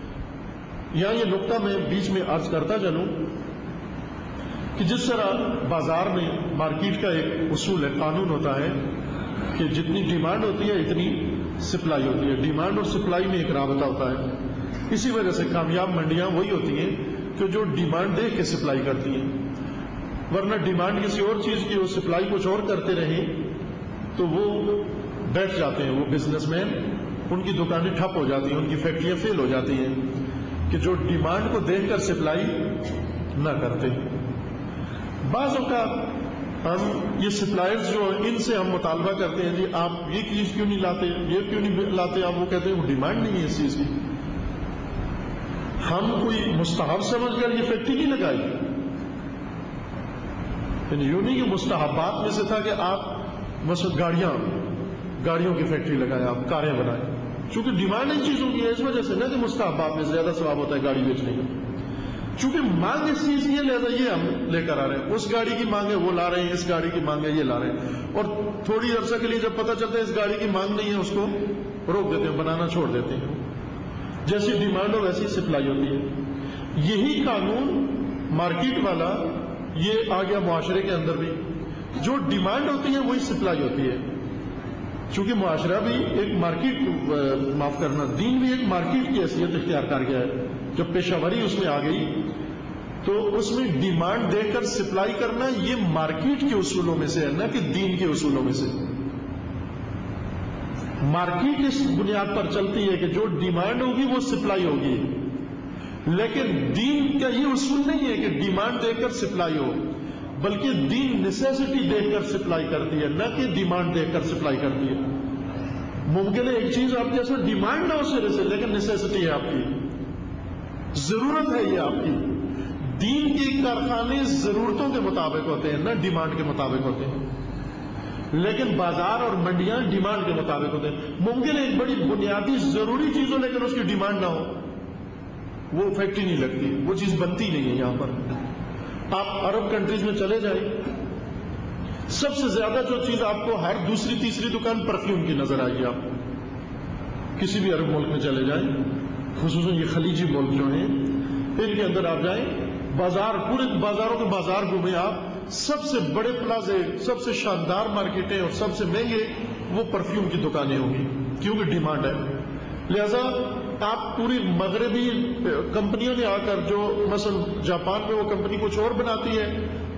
یہاں یہ نقطہ میں بیچ میں عرض کرتا چلوں کہ جس طرح بازار میں مارکیٹ کا ایک اصول ہے، قانون ہوتا ہے کہ جتنی ڈیمانڈ ہوتی ہے اتنی سپلائی ہوتی ہے، ڈیمانڈ اور سپلائی میں ایک رابطہ ہوتا ہے. اسی وجہ سے کامیاب منڈیاں وہی ہوتی ہیں کہ جو ڈیمانڈ دیکھ کے سپلائی کرتی ہیں، ورنہ ڈیمانڈ کسی اور چیز کی، وہ سپلائی کچھ اور کرتے رہیں تو وہ بیٹھ جاتے ہیں، وہ بزنس مین، ان کی دکانیں ٹھپ ہو جاتی ہیں، ان کی فیکٹریاں فیل ہو جاتی ہیں کہ جو ڈیمانڈ کو دیکھ کر سپلائی نہ کرتے. بعض اوقات ہم یہ سپلائرز جو ان سے ہم مطالبہ کرتے ہیں، جی آپ یہ چیز کیوں نہیں لاتے، یہ کیوں نہیں لاتے، آپ وہ کہتے ہیں وہ ڈیمانڈ نہیں ہے اس چیز کی. ہم کوئی مستحب سمجھ کر یہ فیکٹری نہیں لگائی، یعنی یوں نہیں کہ مستحبات میں سے تھا کہ آپ مثلا گاڑیوں کی فیکٹری لگائیں، آپ کاریں بنائیں، چونکہ ڈیمانڈ ان چیزوں کی ہے اس وجہ سے نہ کہ مستحبات میں زیادہ ثواب ہوتا ہے گاڑی بیچنے کا، چونکہ مانگ اس چیز کی ہے لہذا یہ ہم لے کر آ رہے ہیں. اس گاڑی کی مانگ ہے وہ لا رہے ہیں، اس گاڑی کی مانگ ہے یہ لا رہے ہیں، اور تھوڑی عرصہ کے لیے جب پتہ چلتا ہے اس گاڑی کی مانگ نہیں ہے اس کو روک دیتے ہیں، بنانا چھوڑ دیتے ہیں. جیسی ڈیمانڈ ہو ویسی سپلائی ہوتی ہے. یہی قانون مارکیٹ والا یہ آ گیا معاشرے کے اندر بھی، جو ڈیمانڈ ہوتی ہے وہی سپلائی ہوتی ہے. چونکہ معاشرہ بھی ایک مارکیٹ، معاف کرنا، دین بھی ایک مارکیٹ کی حیثیت اختیار کر گیا ہے. جب پیشہ وری اس میں آ گئی تو اس میں ڈیمانڈ دے کر سپلائی کرنا یہ مارکیٹ کے اصولوں میں سے ہے، نہ کہ دین کے اصولوں میں سے. مارکیٹ اس بنیاد پر چلتی ہے کہ جو ڈیمانڈ ہوگی وہ سپلائی ہوگی، لیکن دین کا یہ اصول نہیں ہے کہ ڈیمانڈ دے کر سپلائی ہو، بلکہ دین نیسیسٹی دیکھ کر سپلائی کرتی ہے، نہ کہ ڈیمانڈ دیکھ کر سپلائی کرتی ہے. ممکن ہے ایک چیز آپ کے اصل ڈیمانڈ نہ ہو سرے سے، لیکن نیسیسٹی ہے، آپ کی ضرورت ہے، یہ آپ کی. دین کے کارخانے ضرورتوں کے مطابق ہوتے ہیں، نہ ڈیمانڈ کے مطابق ہوتے ہیں، لیکن بازار اور منڈیاں ڈیمانڈ کے مطابق ہوتے ہیں. ممکن ہے ایک بڑی بنیادی ضروری چیز ہو لیکن اس کی ڈیمانڈ نہ ہو، وہ فیکٹری نہیں لگتی، وہ چیز بنتی نہیں ہے. یہاں پر آپ عرب کنٹریز میں چلے جائیں، سب سے زیادہ جو چیز آپ کو ہر دوسری تیسری دکان پرفیوم کی نظر آئے گی. آپ کسی بھی عرب ملک میں چلے جائیں، خصوصاً یہ خلیجی ملک جو ہیں ان کے اندر آپ جائیں، بازار، پورے بازاروں کے بازار گھومیں آپ، سب سے بڑے پلازے، سب سے شاندار مارکیٹیں اور سب سے مہنگے وہ پرفیوم کی دکانیں ہوں گی، کیونکہ ڈیمانڈ ہے. لہذا آپ پوری مغربی کمپنیوں نے آ کر، جو مثلا جاپان میں وہ کمپنی کچھ اور بناتی ہے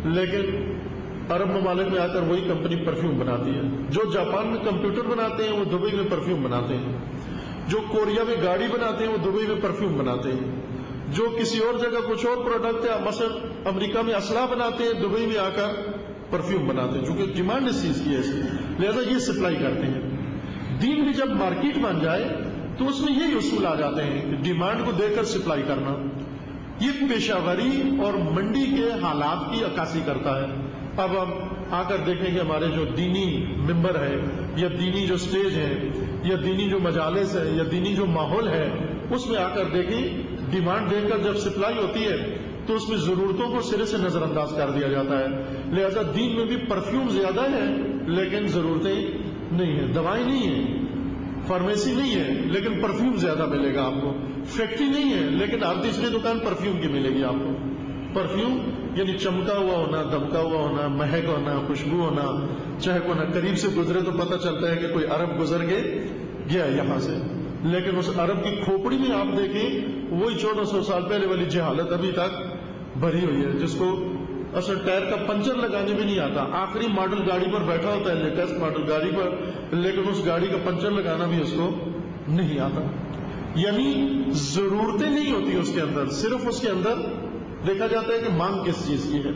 لیکن عرب ممالک میں آ کر وہی کمپنی پرفیوم بناتی ہے. جو جاپان میں کمپیوٹر بناتے ہیں وہ دبئی میں پرفیوم بناتے ہیں، جو کوریا میں گاڑی بناتے ہیں وہ دبئی میں پرفیوم بناتے ہیں، جو کسی اور جگہ کچھ اور پروڈکٹ ہے، مثلا امریکہ میں اسلحہ بناتے ہیں، دبئی میں آ کر پرفیوم بناتے ہیں، چونکہ ڈیمانڈ اس چیز کی ہے، لہذا یہ سپلائی کرتے ہیں. دین بھی جب مارکیٹ بن جائے تو اس میں یہی اصول آ جاتے ہیں کہ ڈیمانڈ کو دیکھ کر سپلائی کرنا. یہ پیشہ وری اور منڈی کے حالات کی عکاسی کرتا ہے. اب ہم آ کر دیکھیں کہ ہمارے جو دینی ممبر ہے، یا دینی جو سٹیج ہے، یا دینی جو مجالس ہے، یا دینی جو ماحول ہے، اس میں آ کر دیکھیں ڈیمانڈ دیکھ کر جب سپلائی ہوتی ہے تو اس میں ضرورتوں کو سرے سے نظر انداز کر دیا جاتا ہے. لہذا دین میں بھی پرفیوم زیادہ ہے لیکن ضرورتیں نہیں ہیں، دوائیں نہیں ہیں، فارمیسی نہیں ہے لیکن پرفیوم زیادہ ملے گا آپ کو، فیکٹری نہیں ہے لیکن ہر تیسری دکان پرفیوم کی ملے گی آپ کو. پرفیوم یعنی چمکا ہوا ہونا، دمکا ہوا ہونا، مہک ہونا، خوشبو ہونا، چہک ہونا. قریب سے گزرے تو پتہ چلتا ہے کہ کوئی عرب گزر کے گیا یہاں سے، لیکن اس عرب کی کھوپڑی میں آپ دیکھیں وہی 1400 سال پہلے والی جہالت ابھی تک بھری ہوئی ہے، جس کو اصل ٹائر کا پنچر لگانے بھی نہیں آتا، آخری ماڈل گاڑی پر بیٹھا ہوتا ہے، لیٹسٹ ماڈل گاڑی پر، لیکن اس گاڑی کا پنچر لگانا بھی اس کو نہیں آتا. یعنی ضرورتیں نہیں ہوتی اس کے اندر، صرف اس کے اندر دیکھا جاتا ہے کہ مانگ کس چیز کی ہے.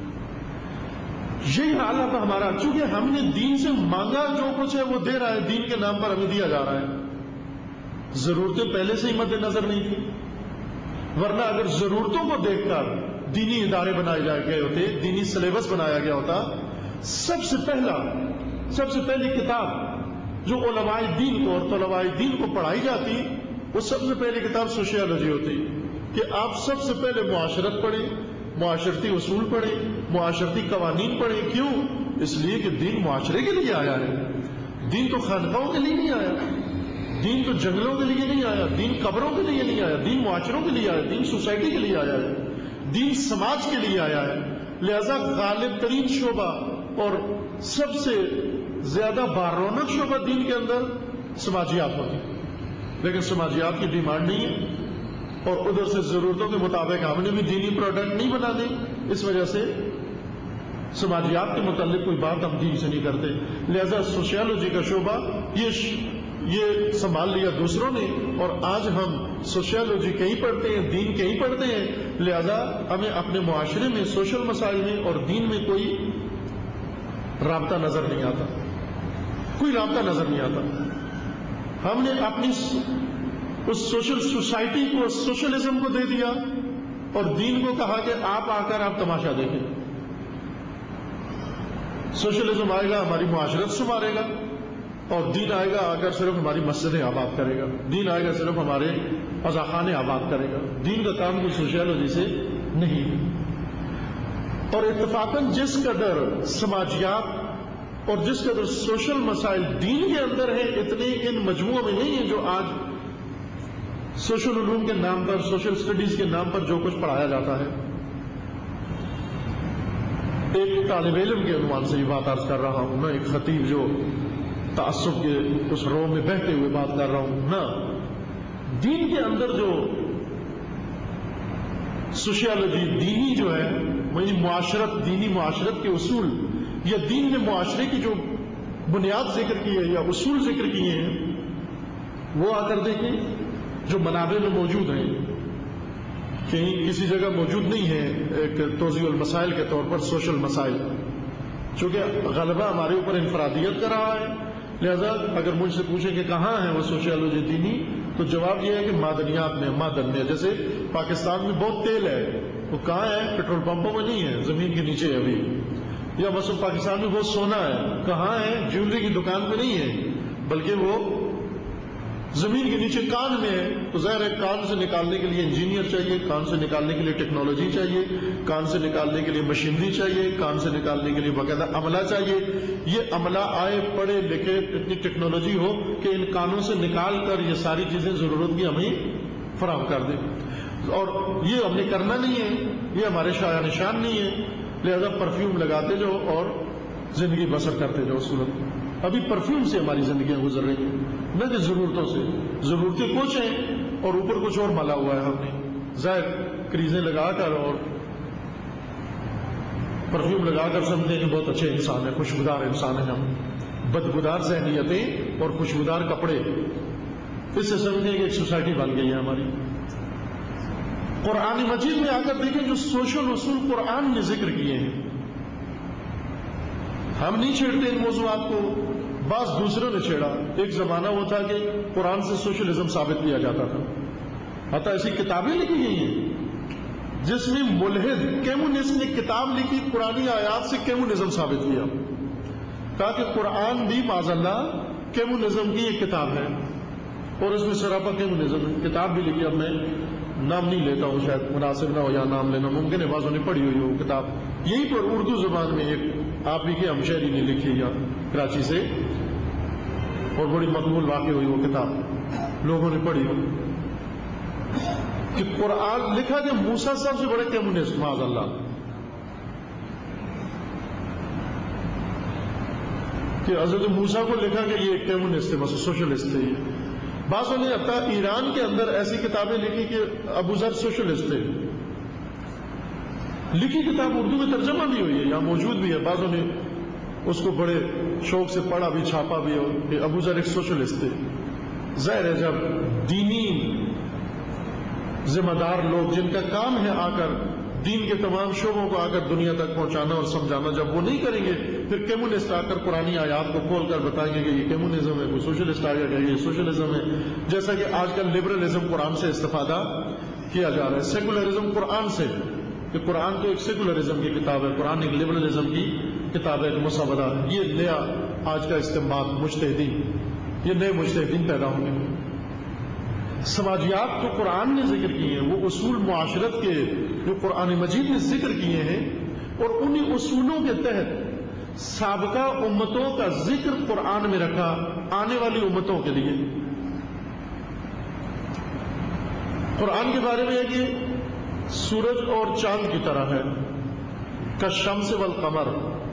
یہی حال اب ہمارا، چونکہ ہم نے دین سے مانگا جو کچھ ہے وہ دے رہا ہے، دین کے نام پر ہمیں دیا جا رہا ہے. ضرورتیں پہلے سے ہی مد نظر نہیں تھی، ورنہ اگر ضرورتوں کو دیکھ کر دینی ادارے بنائے گئے ہوتے، دینی سلیبس بنایا گیا ہوتا، سب سے پہلی کتاب جو علماء دین کو اور طلباء دین کو پڑھائی جاتی، وہ سب سے پہلی کتاب سوشیالوجی ہوتی، کہ آپ سب سے پہلے معاشرت پڑھیں، معاشرتی اصول پڑھیں، معاشرتی قوانین پڑھیں. کیوں؟ اس لیے کہ دین معاشرے کے لیے آیا ہے، دین تو خانقاہوں کے لیے نہیں آیا. دین تو جنگلوں کے لیے نہیں آیا، دین قبروں کے لیے نہیں آیا، دین معاشروں کے لیے آیا، دین سوسائٹی کے لیے آیا ہے، دین سماج کے لیے آیا ہے۔ لہذا غالب ترین شعبہ اور سب سے زیادہ بارونق شعبہ دین کے اندر سماجیات ہوتی ہے، لیکن سماجیات کی ڈیمانڈ نہیں ہے، اور ادھر سے ضرورتوں کے مطابق ہم نے بھی دینی پروڈکٹ نہیں بنا دی، اس وجہ سے سماجیات کے متعلق کوئی بات ہم دین سے نہیں کرتے۔ لہذا سوشیالوجی کا شعبہ یہ سنبھال لیا دوسروں نے، اور آج ہم سوشیالوجی کہیں پڑھتے ہیں، دین کہیں پڑھتے ہیں۔ لہذا ہمیں اپنے معاشرے میں سوشل مسائل میں اور دین میں کوئی رابطہ نظر نہیں آتا، کوئی رابطہ نظر نہیں آتا۔ ہم نے اپنی اس سوشل سوسائٹی کو، سوشلزم کو دے دیا، اور دین کو کہا کہ آپ آ کر آپ تماشا دیکھیں۔ سوشلزم آئے گا ہماری معاشرت سنوارے گا، اور دین آئے گا آ کر صرف ہماری مسجدیں آباد کرے گا، دین آئے گا صرف ہمارے عزاخانے آباد کرے گا۔ دین کا کام کوئی سوشیالوجی سے نہیں۔ اور اتفاقاً جس قدر سماجیات اور جس قدر سوشل مسائل دین کے اندر ہیں، اتنے ان مجموعوں میں نہیں ہیں جو آج سوشل علوم کے نام پر، سوشل اسٹڈیز کے نام پر جو کچھ پڑھایا جاتا ہے۔ ایک طالب علم کے عنوان سے یہ بات عرض کر رہا ہوں، میں ایک خطیب جو تعصب کے اس رو میں بہتے ہوئے بات کر رہا ہوں نہ، دین کے اندر جو سوشیالوجی دینی جو ہے، وہی معاشرت، دینی معاشرت کے اصول یا دین نے معاشرے کی جو بنیاد ذکر کی ہے یا اصول ذکر کیے ہیں، وہ آ کر دیکھیں جو منابع میں موجود ہیں، کہیں کسی جگہ موجود نہیں ہے۔ ایک توضیح المسائل کے طور پر سوشل مسائل، چونکہ غلبہ ہمارے اوپر انفرادیت کا رہا ہے، لہذا اگر مجھ سے پوچھیں کہ کہاں ہے وہ سوشیالوجی دینی، تو جواب یہ ہے کہ معدنیات میں، معدن میں۔ جیسے پاکستان میں بہت تیل ہے، وہ کہاں ہے؟ پیٹرول پمپوں میں نہیں ہے، زمین کے نیچے ہے ابھی۔ یا مثلا پاکستان میں بہت سونا ہے، کہاں ہے؟ جیولری کی دکان پہ نہیں ہے، بلکہ وہ زمین کے نیچے کان میں ہے۔ تو ظاہر ہے کان سے نکالنے کے لیے انجینئر چاہیے، کان سے نکالنے کے لیے ٹیکنالوجی چاہیے، کان سے نکالنے کے لیے مشینری چاہیے، کان سے نکالنے کے لیے باقاعدہ عملہ چاہیے۔ یہ عملہ آئے، پڑھے لکھے، اتنی ٹیکنالوجی ہو کہ ان کانوں سے نکال کر یہ ساری چیزیں ضرورت کی ہمیں فراہم کر دے، اور یہ ہم نے کرنا نہیں ہے، یہ ہمارے شایان نشان نہیں ہے۔ لہذا پرفیوم لگاتے جاؤ اور زندگی بسر کرتے جاؤ۔ صورت ابھی پرفیوم سے ہماری زندگیاں گزر رہی ہیں، نہ کہ ضرورتوں سے۔ ضرورتیں کچھ ہیں اور اوپر کچھ اور ملا ہوا ہے ہم نے، ظاہر کریزیں لگا کر اور پرفیوم لگا کر سمجھتے ہیں کہ بہت اچھے انسان ہیں، خوشبودار انسان ہیں ہم۔ بدبودار ذہنیتیں اور خوشبودار کپڑے، اس سے سمجھیں کہ ایک سوسائٹی بن گئی ہے ہماری۔ قرآن مجید میں آ کر دیکھیں جو سوشل اصول قرآن نے ذکر کیے ہیں، ہم نہیں چھیڑتے ان موضوعات کو، بعض دوسروں نے چھیڑا۔ ایک زمانہ وہ تھا کہ قرآن سے سوشلزم ثابت کیا جاتا تھا، حتیٰ ایسی کتابیں لکھی گئی ہیں جس میں ملحد کمیونسٹ نے کتاب لکھی، قرآنی آیات سے کمیونزم ثابت کیا، کہا کہ قرآن بھی معاذ اللہ کمیونزم کی ایک کتاب ہے، اور اس میں سراپا کمیونزم ہے۔ کتاب بھی لکھی، اب میں نام نہیں لیتا ہوں، شاید مناسب نہ ہو یا نام لینا، ممکن ہے بعضوں نے پڑھی ہوئی ہو کتاب۔ یہیں پر اردو زبان میں ایک آپ ہی کے ہمشہری نے لکھی یا کراچی سے، اور بڑی مقبول واقع ہوئی وہ کتاب، لوگوں نے پڑھی ہو، کہ قرآن لکھا کہ موسیٰ صاحب سے بڑے کمیونسٹ معاذ اللہ، کہ حضرت موسیٰ کو لکھا کہ یہ کمیونسٹ تھے، بس سوشلسٹ تھے۔ بعضوں نے حتیٰ ایران کے اندر ایسی کتابیں لکھی کہ ابو ذر سوشلسٹ تھے، لکھی کتاب اردو میں ترجمہ بھی ہوئی ہے، یہاں موجود بھی ہے، بعضوں نے اس کو بڑے شوق سے پڑھا بھی، چھاپا بھی، اور کہ ابو ذر ایک سوشلسٹ تھے۔ ظاہر ہے جب دینی ذمہ دار لوگ جن کا کام ہے آ کر دین کے تمام شعبوں کو آ کر دنیا تک پہنچانا اور سمجھانا، جب وہ نہیں کریں گے، پھر کمیونسٹ آ کر قرآنی آیات کو کھول کر بتائیں گے کہ یہ کمیونزم ہے، کوئی سوشلسٹ آ گیا یہ سوشلزم ہے۔ جیسا کہ آج کل لبرلزم قرآن سے استفادہ کیا جا رہا ہے، سیکولرزم قرآن سے، کہ قرآن تو ایک سیکولرزم کی کتاب ہے، قرآن ایک لبرلزم کی کتاب ہے، ایک مسودہ۔ یہ نیا آج کا استعمال مجتہدین، یہ نئے مجتہدین پیدا ہوں گے۔ سماجیات جو قرآن نے ذکر کیے ہیں، وہ اصول معاشرت کے جو قرآن مجید نے ذکر کیے ہیں، اور انہی اصولوں کے تحت سابقہ امتوں کا ذکر قرآن میں رکھا آنے والی امتوں کے لیے، قرآن کے بارے میں ہے کہ سورج اور چاند کی طرح ہے، کالشمس والقمر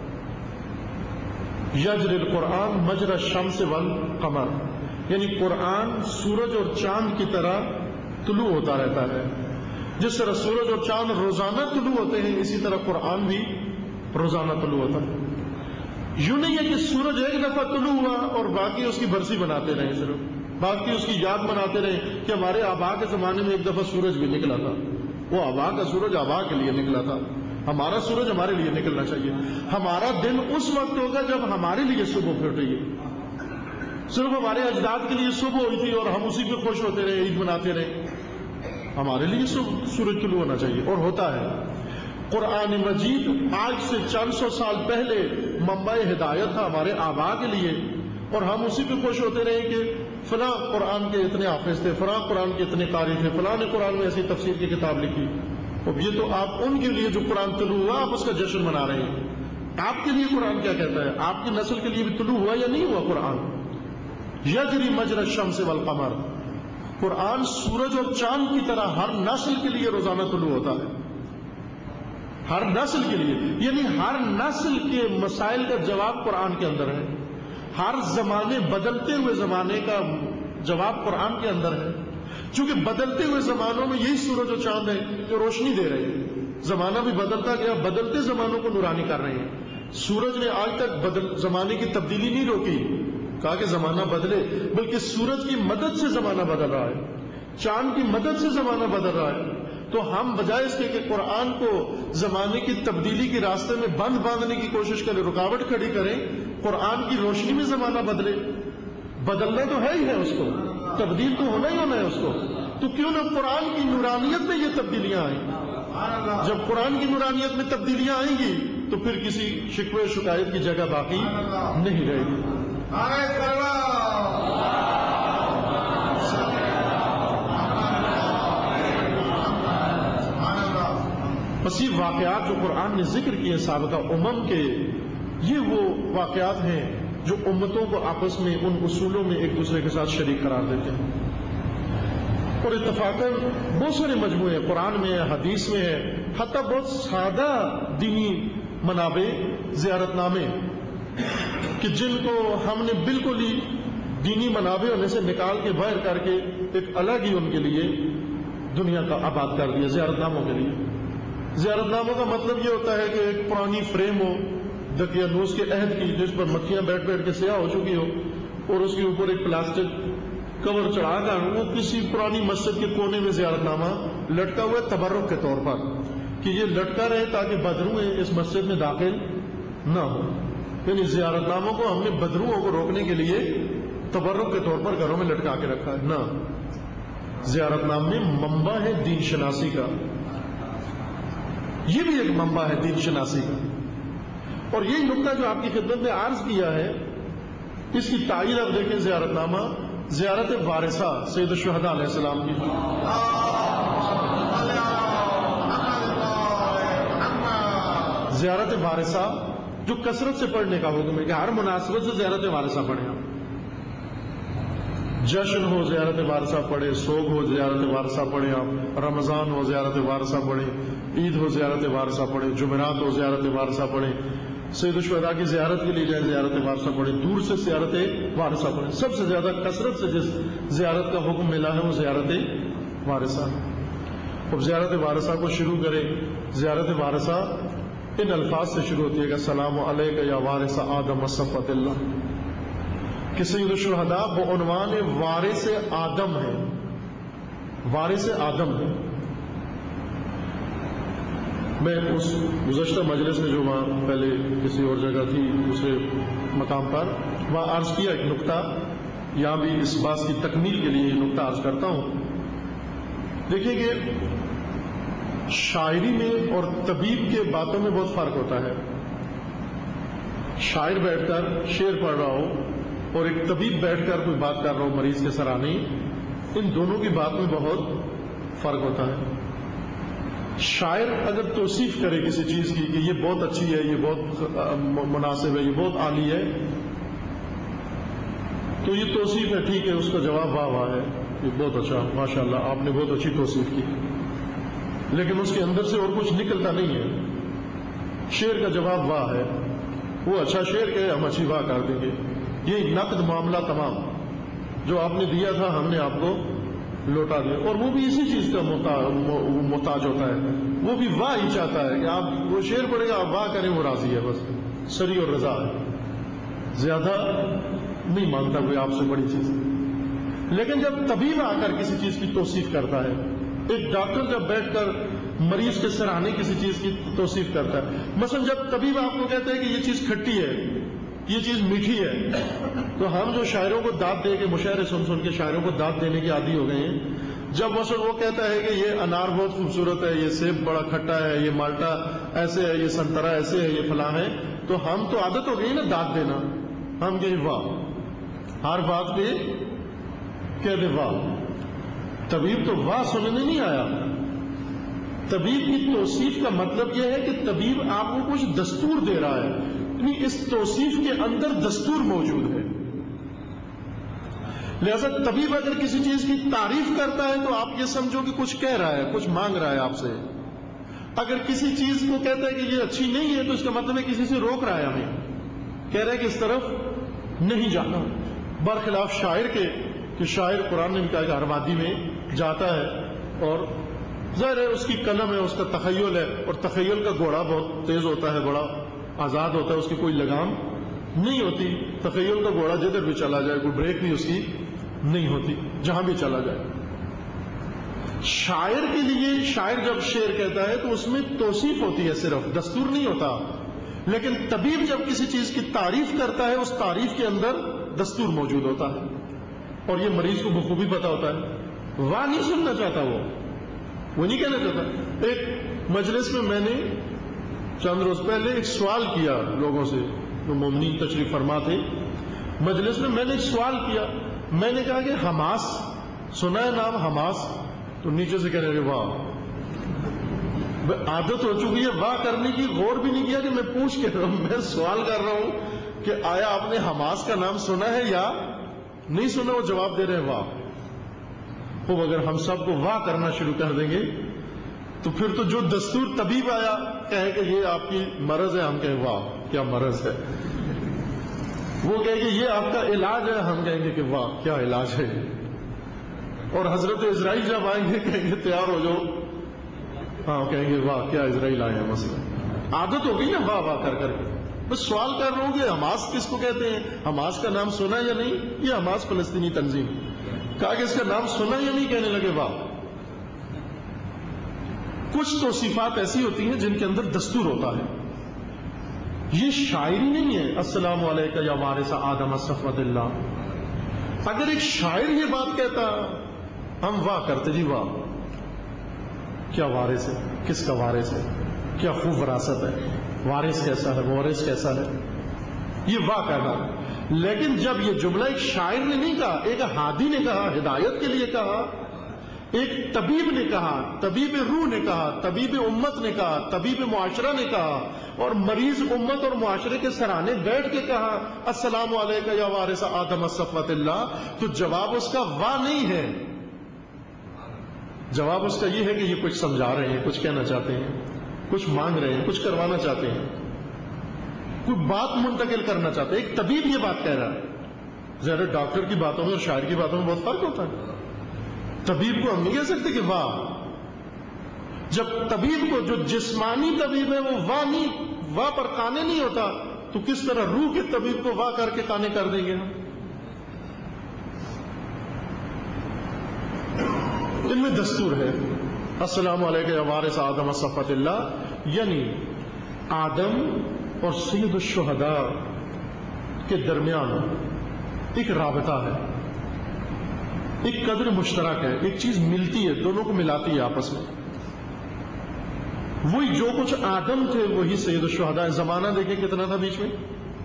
یجری القرآن مجری الشمس والقمر، یعنی قرآن سورج اور چاند کی طرح طلوع ہوتا رہتا ہے. جس طرح سورج اور چاند روزانہ طلوع ہوتے ہیں، اسی طرح قرآن بھی روزانہ طلوع ہوتا ہے. یوں نہیں ہے کہ سورج ایک دفعہ طلوع ہوا اور باقی اس کی برسی بناتے رہے، صرف باقی اس کی یاد مناتے رہے کہ ہمارے آبا کے زمانے میں ایک دفعہ سورج بھی نکلا تھا. وہ آبا کا سورج آبا کے لیے نکلا تھا، ہمارا سورج ہمارے لیے نکلنا چاہیے. ہمارا دن اس وقت ہوگا جب ہمارے لیے صبح پھٹ رہی ہے. صرف ہمارے اجداد کے لیے صبح ہوئی تھی اور ہم اسی پہ خوش ہوتے رہے، عید مناتے رہے. ہمارے لیے سورج طلوع ہونا چاہیے، اور ہوتا ہے. قرآن مجید آج سے چند سو سال پہلے منبع ہدایت تھا ہمارے آبا کے لیے، اور ہم اسی پہ خوش ہوتے رہے کہ فلاں قرآن کے اتنے حافظ تھے، فلاں قرآن کے اتنے قاری تھے، فلاں نے قرآن میں ایسی تفسیر کی کتاب لکھی. اب یہ تو آپ ان کے لیے جو قرآن طلوع ہوا آپ اس کا جشن منا رہے ہیں. آپ کے لیے قرآن کیا کہتا ہے؟ آپ کی نسل کے لیے بھی طلوع ہوا یا نہیں ہوا قرآن؟ یجری مجری الشمس والقمر، قرآن سورج اور چاند کی طرح ہر نسل کے لیے روزانہ طلوع ہوتا ہے. ہر نسل کے لیے، یعنی ہر نسل کے مسائل کا جواب قرآن کے اندر ہے. ہر زمانے، بدلتے ہوئے زمانے کا جواب قرآن کے اندر ہے. چونکہ بدلتے ہوئے زمانوں میں یہی سورج اور چاند ہے جو روشنی دے رہے ہیں. زمانہ بھی بدلتا گیا، بدلتے زمانوں کو نورانی کر رہے ہیں. سورج نے آج تک زمانے کی تبدیلی نہیں روکی، کہا کہ زمانہ بدلے، بلکہ سورج کی مدد سے زمانہ بدل رہا ہے، چاند کی مدد سے زمانہ بدل رہا ہے. تو ہم بجائے اس کے کہ قرآن کو زمانے کی تبدیلی کے راستے میں بند باندھنے کی کوشش کریں، رکاوٹ کھڑی کریں، قرآن کی روشنی میں زمانہ بدلے. بدلنا تو ہے ہی ہے، اس کو تبدیل تو ہونا ہی ہونا ہے اس کو. تو کیوں نہ قرآن کی نورانیت میں یہ تبدیلیاں آئیں؟ جب قرآن کی نورانیت میں تبدیلیاں آئیں گی تو پھر کسی شکوے شکایت کی جگہ باقی نہیں رہے گی. بس یہ واقعات جو قرآن نے ذکر کیے سابقہ امم کے، یہ وہ واقعات ہیں جو امتوں کو آپس میں ان اصولوں میں ایک دوسرے کے ساتھ شریک قرار دیتے ہیں. اور اتفاقاً بہت سارے مجموعے قرآن میں ہے، حدیث میں ہے، حتیٰ بہت سادہ دینی منابع، زیارت نامے، کہ جن کو ہم نے بالکل ہی دینی منابع ہونے سے نکال کے باہر کر کے ایک الگ ہی ان کے لیے دنیا کا آباد کر دیا زیارت ناموں کے لیے. زیارت ناموں کا مطلب یہ ہوتا ہے کہ ایک پرانی فریم ہو دقیانوس کے عہد کی، جس پر مکھیاں بیٹھ بیٹھ کے سیاہ ہو چکی ہو، اور اس کے اوپر ایک پلاسٹک کور چڑھا کر وہ کسی پرانی مسجد کے کونے میں زیارت نامہ لٹکا ہوا ہے تبرک کے طور پر، کہ یہ لٹکا رہے تاکہ بدرویں اس مسجد میں داخل نہ ہو. یعنی زیارت ناموں کو ہم نے بدروؤں کو روکنے کے لیے تبرک کے طور پر گھروں میں لٹکا کے رکھا ہے. نہ، زیارت نام میں منبع ہے دین شناسی کا، یہ بھی ایک منبع ہے دین شناسی کا. اور یہی نقطہ جو آپ کی خدمت میں عرض کیا ہے، اس کی تائید آپ دیکھیں. زیارت نامہ زیارت وارثہ سید الشہداء علیہ السلام کی، زیارت وارثہ جو کثرت سے پڑھنے کا حکم ہے کہ ہر مناسبت سے زیارت وارثہ پڑھیں. جشن ہو زیارت وارثہ پڑھیں، سوگ ہو زیارت وارثہ پڑھیں، آپ رمضان ہو زیارت وارثہ پڑھیں، عید ہو زیارت وارثہ پڑھیں، جمعرات ہو زیارت وارثہ پڑھیں، سید الشہداء کی زیارت کے لیے جائیں زیارت وارثہ پڑھیں، دور سے زیارت وارثہ پڑھیں. سب سے زیادہ کثرت سے جس زیارت کا حکم ملا ہے وہ زیارت وارثہ. اب زیارت وارثہ کو شروع کریں. زیارت وارثہ ان الفاظ سے شروع ہوتی ہے کہ السلام علیک یا وارث آدم صفوۃ اللہ، کہ سید الشہداء وہ عنوان وارث آدم ہے، وارث آدم ہے. میں اس گزشتہ مجلس میں جو وہاں پہلے کسی اور جگہ تھی دوسرے مقام پر، وہاں عرض کیا ایک نقطہ، یہاں بھی اس بات کی تکمیل کے لیے یہ نقطہ عرض کرتا ہوں. دیکھیں کہ شاعری میں اور طبیب کے باتوں میں بہت فرق ہوتا ہے. شاعر بیٹھ کر شعر پڑھ رہا ہو اور ایک طبیب بیٹھ کر کوئی بات کر رہا ہو مریض کے سرانے، ان دونوں کی بات میں بہت فرق ہوتا ہے. شاعر اگر توصیف کرے کسی چیز کی کہ یہ بہت اچھی ہے، یہ بہت مناسب ہے، یہ بہت عالی ہے، تو یہ توصیف ہے، ٹھیک ہے، اس کا جواب واہ واہ ہے. کہ بہت اچھا ماشاءاللہ آپ نے بہت اچھی توصیف کی، لیکن اس کے اندر سے اور کچھ نکلتا نہیں ہے. شعر کا جواب واہ ہے، وہ اچھا شعر کہ ہم اچھی واہ کر دیں گے. یہ نقد معاملہ تمام جو آپ نے دیا تھا ہم نے آپ کو لوٹا دیا، اور وہ بھی اسی چیز کا محتاج ہوتا ہے، وہ بھی واہ ہی چاہتا ہے کہ آپ وہ شعر پڑھے گا آپ واہ کریں، وہ راضی ہے، بس سری اور رضا ہے، زیادہ نہیں مانگتا کوئی آپ سے بڑی چیز. لیکن جب طبیب آ کر کسی چیز کی توصیف کرتا ہے، ایک ڈاکٹر جب بیٹھ کر مریض کے سراہنے کسی چیز کی توصیف کرتا ہے، مثلا جب طبیب آپ کو کہتا ہے کہ یہ چیز کھٹی ہے، یہ چیز میٹھی ہے، تو ہم جو شاعروں کو داد دے کے مشاعرے سن سن کے شاعروں کو داد دینے کے عادی ہو گئے ہیں، جب مثلا وہ کہتا ہے کہ یہ انار بہت خوبصورت ہے، یہ سیب بڑا کھٹا ہے، یہ مالٹا ایسے ہے، یہ سنترا ایسے ہے، یہ فلاں ہے، تو ہم تو عادت ہو گئی نا داد دینا، ہم کہیں واہ، ہر بات پہ کہہ دے واہ. طبیب تو واہ سننے نہیں آیا. طبیب کی توصیف کا مطلب یہ ہے کہ طبیب آپ کو کچھ دستور دے رہا ہے، یعنی اس توصیف کے اندر دستور موجود ہے. لہذا طبیب اگر کسی چیز کی تعریف کرتا ہے تو آپ یہ سمجھو کہ کچھ کہہ رہا ہے، کچھ مانگ رہا ہے آپ سے. اگر کسی چیز کو کہتا ہے کہ یہ اچھی نہیں ہے تو اس کا مطلب ہے کسی سے روک رہا ہے، ہمیں کہہ رہا ہے کہ اس طرف نہیں جانا. برخلاف شاعر کے کہ شاعر قرآن نے کہا کہ ہر وادی میں جاتا ہے، اور ظاہر ہے اس کی قلم ہے، اس کا تخیل ہے، اور تخیل کا گھوڑا بہت تیز ہوتا ہے، بڑا آزاد ہوتا ہے، اس کی کوئی لگام نہیں ہوتی. تخیل کا گھوڑا جدھر بھی چلا جائے، کوئی بریک بھی اس کی نہیں ہوتی، جہاں بھی چلا جائے. شاعر کے لیے شاعر جب شعر کہتا ہے تو اس میں توصیف ہوتی ہے، صرف دستور نہیں ہوتا. لیکن طبیب جب کسی چیز کی تعریف کرتا ہے اس تعریف کے اندر دستور موجود ہوتا ہے، اور یہ مریض کو بخوبی پتا ہوتا ہے. واہ نہیں سننا چاہتا، وہ نہیں کہنا چاہتا. ایک مجلس میں میں نے چند روز پہلے ایک سوال کیا لوگوں سے، جو مومنین تشریف فرما تھے مجلس میں نے ایک سوال کیا. میں نے کہا کہ حماس سنا ہے نام حماس؟ تو نیچے سے کہہ رہے واہ. عادت ہو چکی ہے واہ کرنے کی، غور بھی نہیں کیا کہ میں پوچھ کے رہا ہوں، میں سوال کر رہا ہوں کہ آیا آپ نے حماس کا نام سنا ہے یا نہیں سنا. وہ جواب دے رہے ہیں واہ. وہ اگر ہم سب کو واہ کرنا شروع کر دیں گے تو پھر تو جو دستور طبیب آیا کہے کہ یہ آپ کی مرض ہے، ہم کہیں واہ کیا مرض ہے. وہ کہے کہ یہ آپ کا علاج ہے، ہم کہیں گے کہ واہ کیا علاج ہے. اور حضرت اسرائیل جب آئیں گے کہیں گے تیار ہو جاؤ، ہاں کہیں گے واہ کیا اسرائیل آئے ہیں. مسئلہ عادت ہو گئی نا واہ واہ کر کر کے. بس سوال کر رہا ہوں کہ حماس کس کو کہتے ہیں، حماس کا نام سنا یا نہیں. یہ حماس فلسطینی تنظیم، کہا کہ اس کا نام سنا یا نہیں، کہنے لگے واہ. کچھ توصیفات ایسی ہوتی ہیں جن کے اندر دستور ہوتا ہے. یہ شاعری نہیں ہے. السلام علیکم یا وارث آدم صفوت اللہ. اگر ایک شاعر یہ بات کہتا ہم واہ کرتے، جی واہ کیا وارث ہے، کس کا وارث ہے، کیا خوب وراثت ہے، وارث کیسا ہے، وارث کیسا ہے، یہ واہ کہنا. لیکن جب یہ جملہ ایک شاعر نے نہیں کہا، ایک ہادی نے کہا، ہدایت کے لیے کہا، ایک طبیب نے کہا، طبیب روح نے کہا، طبیب امت نے کہا، طبیب معاشرہ نے کہا، اور مریض امت اور معاشرے کے سرانے بیٹھ کے کہا السلام علیکم یا وارث آدم صفوت اللہ، تو جواب اس کا واہ نہیں ہے. جواب اس کا یہ ہے کہ یہ کچھ سمجھا رہے ہیں، کچھ کہنا چاہتے ہیں، کچھ مانگ رہے ہیں، کچھ کروانا چاہتے ہیں، کوئی بات منتقل کرنا چاہتے ہیں. ایک طبیب یہ بات کہہ رہا ہے. ظاہر ڈاکٹر کی باتوں میں اور شاعر کی باتوں میں بہت فرق ہوتا ہے. طبیب کو ہم نہیں کہہ سکتے کہ واہ. جب طبیب کو جو جسمانی طبیب ہے وہ واہ نہیں، واہ پر کانے نہیں ہوتا، تو کس طرح روح کے طبیب کو واہ کر کے کانے کر دیں گے ہم. ان میں دستور ہے. السلام علیکم یا وارث آدم صفوت اللہ، یعنی آدم اور سید الشہداء کے درمیان ایک رابطہ ہے، ایک قدر مشترک ہے، ایک چیز ملتی ہے، دونوں کو ملاتی ہے آپس میں. وہی جو کچھ آدم تھے وہی سید الشہداء. زمانہ دیکھیں کتنا تھا بیچ میں.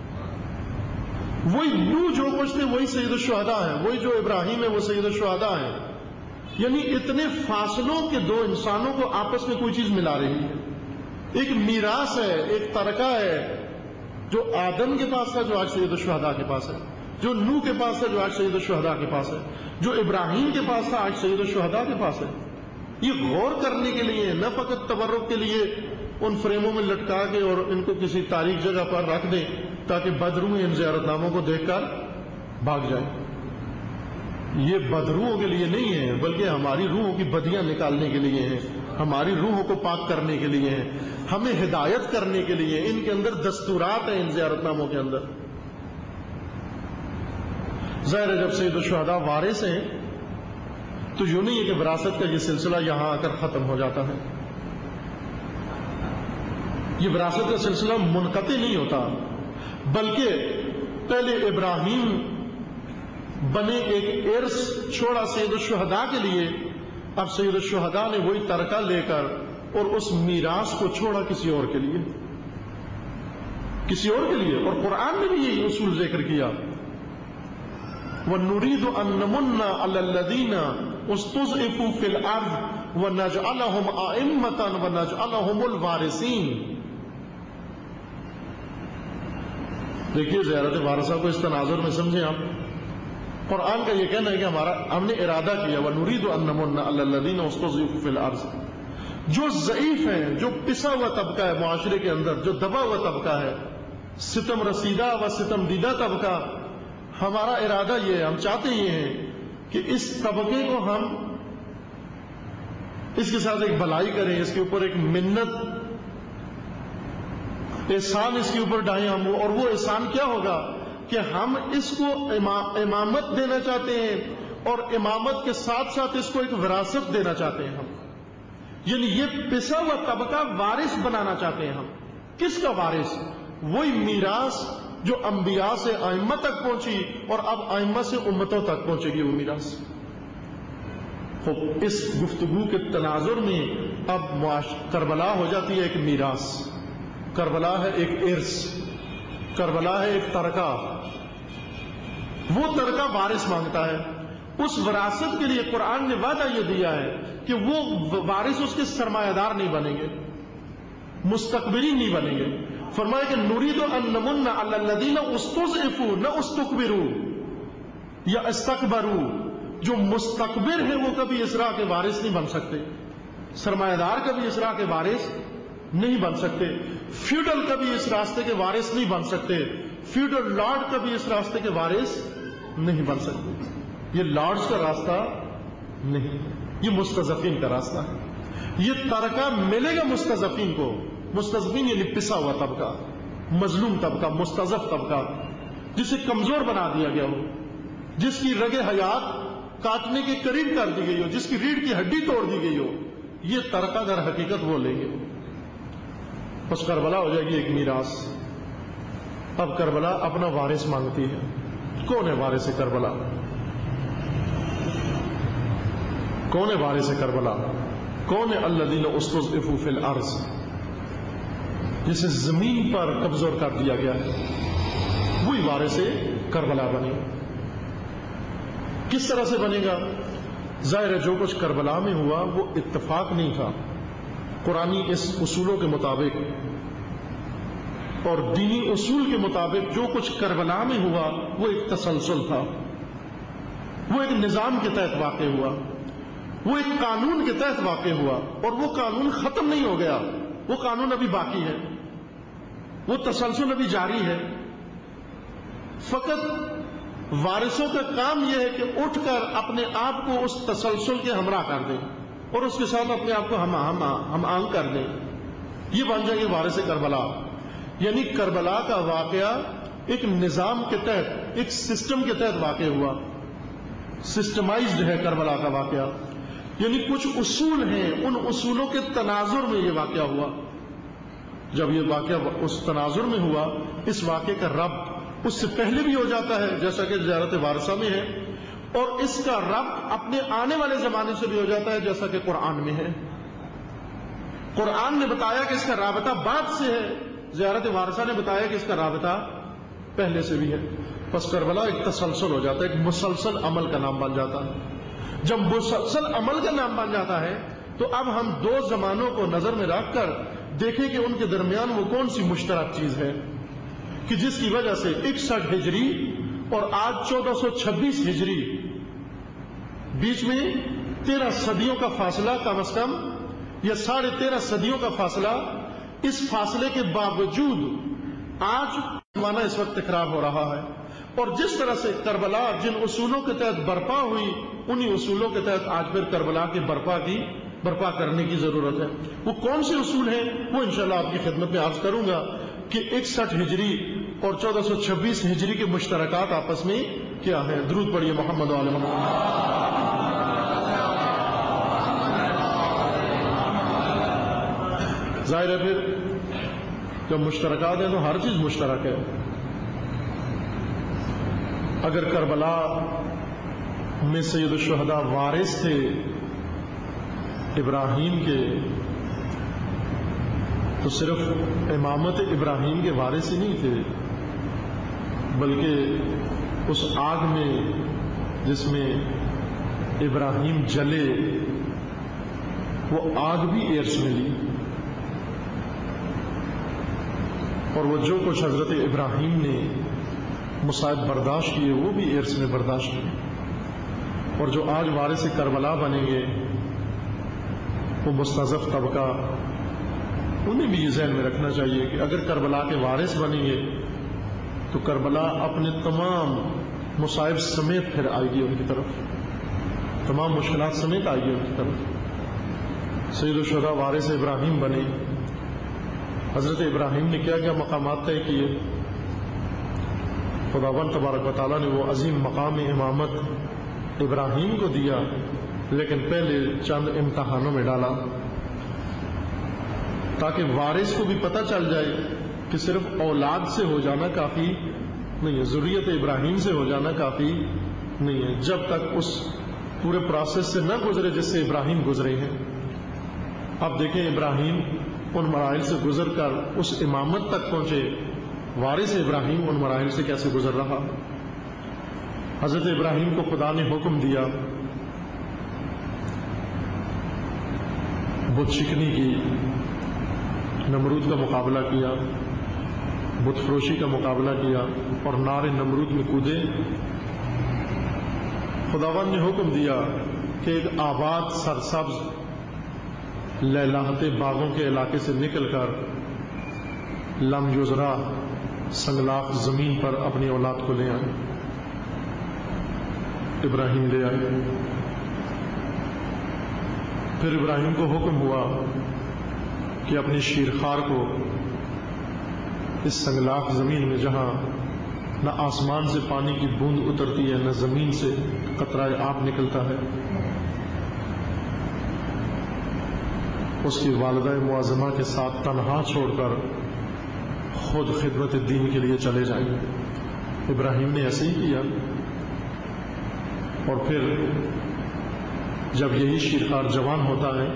وہی نوح جو کچھ تھے وہی سید الشہداء ہیں، وہی جو ابراہیم ہے وہ سید الشہداء ہیں. یعنی اتنے فاصلوں کے دو انسانوں کو آپس میں کوئی چیز ملا رہی ہے. ایک میراث ہے، ایک ترکہ ہے، جو آدم کے پاس تھا جو آج سید الشہداء کے پاس ہے، جو نوح کے پاس ہے جو آج سید الشہداء کے پاس ہے. جو ابراہیم کے پاس تھا آج سید الشہداء کے پاس ہے. یہ غور کرنے کے لیے، نہ فقط تبرک کے لیے ان فریموں میں لٹکا کے اور ان کو کسی تاریخ جگہ پر رکھ دیں تاکہ بدروح ان زیارت ناموں کو دیکھ کر بھاگ جائیں. یہ بدروحوں کے لیے نہیں ہے، بلکہ ہماری روحوں کی بدیاں نکالنے کے لیے ہیں، ہماری روحوں کو پاک کرنے کے لیے ہیں، ہمیں ہدایت کرنے کے لیے. ان کے اندر دستورات ہیں، ان زیارت ناموں کے اندر. ظاہر ہے جب سید الشہداء وارث ہیں تو یوں نہیں ہے کہ وراثت کا یہ سلسلہ یہاں آ کر ختم ہو جاتا ہے. یہ وراثت کا سلسلہ منقطع نہیں ہوتا، بلکہ پہلے ابراہیم بنے، ایک ارث چھوڑا سید الشہداء کے لیے. اب سید الشہداء نے وہی ترکہ لے کر اور اس میراث کو چھوڑا کسی اور کے لیے، کسی اور کے لیے. اور قرآن نے بھی یہی اصول ذکر کیا، وَنُرِيدُ أَن نَّمُنَّ عَلَى الَّذِينَ اسْتُضْعِفُوا فِي الْأَرْضِ وَنَجْعَلَهُمْ أَئِمَّةً وَنَجْعَلَهُمُ الْوَارِثِينَ. دیکھیے زیارت وارثہ کو اس تناظر میں سمجھیں آپ. قرآن کا یہ کہنا ہے کہ ہم نے ارادہ کیا وَنُرِيدُ أَن نَّمُنَّ عَلَى الَّذِينَ اسْتُضْعِفُوا فِي الْأَرْضِ. جو ضعیف ہیں، جو پسا ہوا طبقہ ہے معاشرے کے اندر، جو دبا ہوا طبقہ ہے، ستم رسیدہ و ستم دیدہ طبقہ، ہمارا ارادہ یہ ہے، ہم چاہتے یہ ہیں کہ اس طبقے کو ہم اس کے ساتھ ایک بھلائی کریں، اس کے اوپر ایک منت احسان اس کے اوپر ڈھائیں ہم. اور وہ احسان کیا ہوگا کہ ہم اس کو امامت دینا چاہتے ہیں، اور امامت کے ساتھ ساتھ اس کو ایک وراثت دینا چاہتے ہیں ہم. یعنی یہ پسا ہوا طبقہ وارث بنانا چاہتے ہیں ہم. کس کا وارث؟ وہی میراث جو انبیاء سے ائمہ تک پہنچی اور اب ائمہ سے امتوں تک پہنچے گی وہ میراث. اس گفتگو کے تناظر میں اب کربلا ہو جاتی ہے ایک میراث، کربلا ہے ایک ارث، کربلا ہے ایک ترکہ. وہ ترکہ وارث مانگتا ہے. اس وراثت کے لیے قرآن نے وعدہ یہ دیا ہے کہ وہ وارث اس کے سرمایہ دار نہیں بنیں گے، مستکبرین نہیں بنیں گے. فرمایا کہ نريد ان نمن على الذين استضعفوا، نہ استكبروا یا استکبروا. جو مستکبر ہیں وہ کبھی اسراء کے وارث نہیں بن سکتے، سرمایہ دار کبھی اسراء کے وارث نہیں بن سکتے، فیوڈل کبھی اس راستے کے وارث نہیں بن سکتے، فیوڈل لارڈ کبھی اس راستے کے وارث نہیں بن سکتے. یہ لارڈز کا راستہ نہیں، یہ مستضعفین کا راستہ ہے. یہ ترکہ ملے گا مستضعفین کو. مستضعفین یعنی پسا ہوا طبقہ، مظلوم طبقہ، مستضعف طبقہ، جسے کمزور بنا دیا گیا ہو، جس کی رگ حیات کاٹنے کے قریب کر دی گئی ہو، جس کی ریڑھ کی ہڈی توڑ دی گئی ہو. یہ ترکہ در حقیقت وہ لیں گے. بس کربلا ہو جائے گی ایک میراث. اب کربلا اپنا وارث مانگتی ہے. کون ہے وارث کربلا؟ کون ہے وارث کربلا؟ کون ہے الذین استضعفوا فی الارض؟ جسے زمین پر قبضہ کر دیا گیا ہے، وہی وارث کربلا بنے. کس طرح سے بنے گا؟ ظاہر ہے جو کچھ کربلا میں ہوا وہ اتفاق نہیں تھا. قرآنی اس اصولوں کے مطابق اور دینی اصول کے مطابق جو کچھ کربلا میں ہوا وہ ایک تسلسل تھا، وہ ایک نظام کے تحت واقع ہوا، وہ ایک قانون کے تحت واقع ہوا. اور وہ قانون ختم نہیں ہو گیا، وہ قانون ابھی باقی ہے، وہ تسلسل ابھی جاری ہے. فقط وارثوں کا کام یہ ہے کہ اٹھ کر اپنے آپ کو اس تسلسل کے ہمراہ کر دیں اور اس کے ساتھ اپنے آپ کو ہم آہنگ کر دیں. یہ بن جائے گے وارث کربلا. یعنی کربلا کا واقعہ ایک نظام کے تحت، ایک سسٹم کے تحت واقع ہوا، سسٹمائزڈ ہے کربلا کا واقعہ. یعنی کچھ اصول ہیں، ان اصولوں کے تناظر میں یہ واقعہ ہوا. جب یہ واقعہ اس تناظر میں ہوا، اس واقعے کا ربط اس سے پہلے بھی ہو جاتا ہے جیسا کہ زیارت وارثہ میں ہے، اور اس کا ربط اپنے آنے والے زمانے سے بھی ہو جاتا ہے جیسا کہ قرآن میں ہے. قرآن نے بتایا کہ اس کا رابطہ بعد سے ہے، زیارت وارثہ نے بتایا کہ اس کا رابطہ پہلے سے بھی ہے. پس کربلا ایک تسلسل ہو جاتا ہے، ایک مسلسل عمل کا نام بن جاتا ہے. جب مسلسل عمل کا نام بن جاتا ہے تو اب ہم دو زمانوں کو نظر میں رکھ کر دیکھیں کہ ان کے درمیان وہ کون سی مشترک چیز ہے کہ جس کی وجہ سے 61 ہجری اور آج 1426 ہجری بیچ میں 13 صدیوں کا فاصلہ کم از کم، یا 13.5 صدیوں کا فاصلہ. اس فاصلے کے باوجود آج زمانہ اس وقت تکرار ہو رہا ہے. اور جس طرح سے کربلا جن اصولوں کے تحت برپا ہوئی، انہی اصولوں کے تحت آج پھر کربلا کے برپا کرنے کی ضرورت ہے. وہ کون سے اصول ہیں وہ انشاءاللہ آپ کی خدمت میں عرض کروں گا کہ 61 ہجری اور 1426 ہجری کے مشترکات آپس میں کیا ہیں. درود پڑھیے محمد و آل محمد. ظاہر ہے پھر جب مشترکات ہیں تو ہر چیز مشترک ہے. اگر کربلا میں سید الشہداء وارث تھے ابراہیم کے، تو صرف امامت ابراہیم کے وارث ہی نہیں تھے، بلکہ اس آگ میں جس میں ابراہیم جلے وہ آگ بھی ارث میں لی، اور وہ جو کچھ حضرت ابراہیم نے مصائب برداشت کیے وہ بھی ارث میں برداشت کیے. اور جو آج وارث کربلا بنیں گے وہ مستضعف طبقہ، انہیں بھی یہ ذہن میں رکھنا چاہیے کہ اگر کربلا کے وارث بنیں گے تو کربلا اپنے تمام مصائب سمیت پھر آئے گی ان کی طرف، تمام مشکلات سمیت آئے گی ان کی طرف. سید الشہداء وارث ابراہیم بنے. حضرت ابراہیم نے کیا کیا مقامات طے کیے؟ خداوند تبارک و تعالیٰ نے وہ عظیم مقام امامت ابراہیم کو دیا، لیکن پہلے چند امتحانوں میں ڈالا تاکہ وارث کو بھی پتہ چل جائے کہ صرف اولاد سے ہو جانا کافی نہیں ہے، ذریت ابراہیم سے ہو جانا کافی نہیں ہے، جب تک اس پورے پروسیس سے نہ گزرے جس سے ابراہیم گزرے ہیں. اب دیکھیں ابراہیم ان مراحل سے گزر کر اس امامت تک پہنچے، وارث ابراہیم ان مراحل سے کیسے گزر رہا. حضرت ابراہیم کو خدا نے حکم دیا بت شکنی کی، نمرود کا مقابلہ کیا، بت فروشی کا مقابلہ کیا اور نار نمرود میں کودے. خداوند نے حکم دیا کہ ایک آباد سرسبز لہلاتے باغوں کے علاقے سے نکل کر لم یزرا سنگلاخ زمین پر اپنی اولاد کو لے آئے. ابراہیم لے آئے. پھر ابراہیم کو حکم ہوا کہ اپنی شیرخوار کو اس سنگلاخ زمین میں جہاں نہ آسمان سے پانی کی بوند اترتی ہے نہ زمین سے قطرہ آب نکلتا ہے، اس کی والدہ معظمہ کے ساتھ تنہا چھوڑ کر خود خدمت دین کے لیے چلے جائیں. ابراہیم نے ایسے ہی کیا. اور پھر جب یہی شیرخوار جوان ہوتا ہے،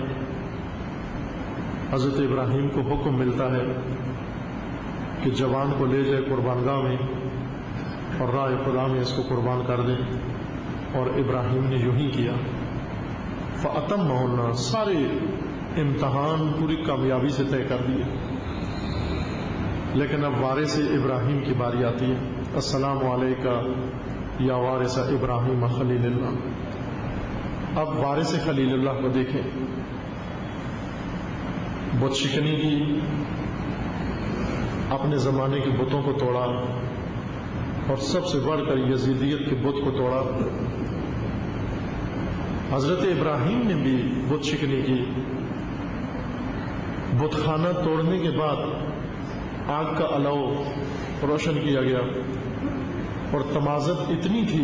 حضرت ابراہیم کو حکم ملتا ہے کہ جوان کو لے جائے قربان گاہ میں اور راہ خدا میں اس کو قربان کر دیں. اور ابراہیم نے یوں ہی کیا. فَأَتَمَّهُنَّ سارے امتحان پوری کامیابی سے طے کر دیے. لیکن اب وارث ابراہیم کی باری آتی ہے. السلام علیکہ یا وارث ابراہیم خلیل اللہ. اب وارث خلیل اللہ کو دیکھیں. بت شکنی کی، اپنے زمانے کے بتوں کو توڑا اور سب سے بڑھ کر یزیدیت کے بت کو توڑا. حضرت ابراہیم نے بھی بت شکنی کی. بت خانہ توڑنے کے بعد آگ کا الو روشن کیا گیا اور تمازت اتنی تھی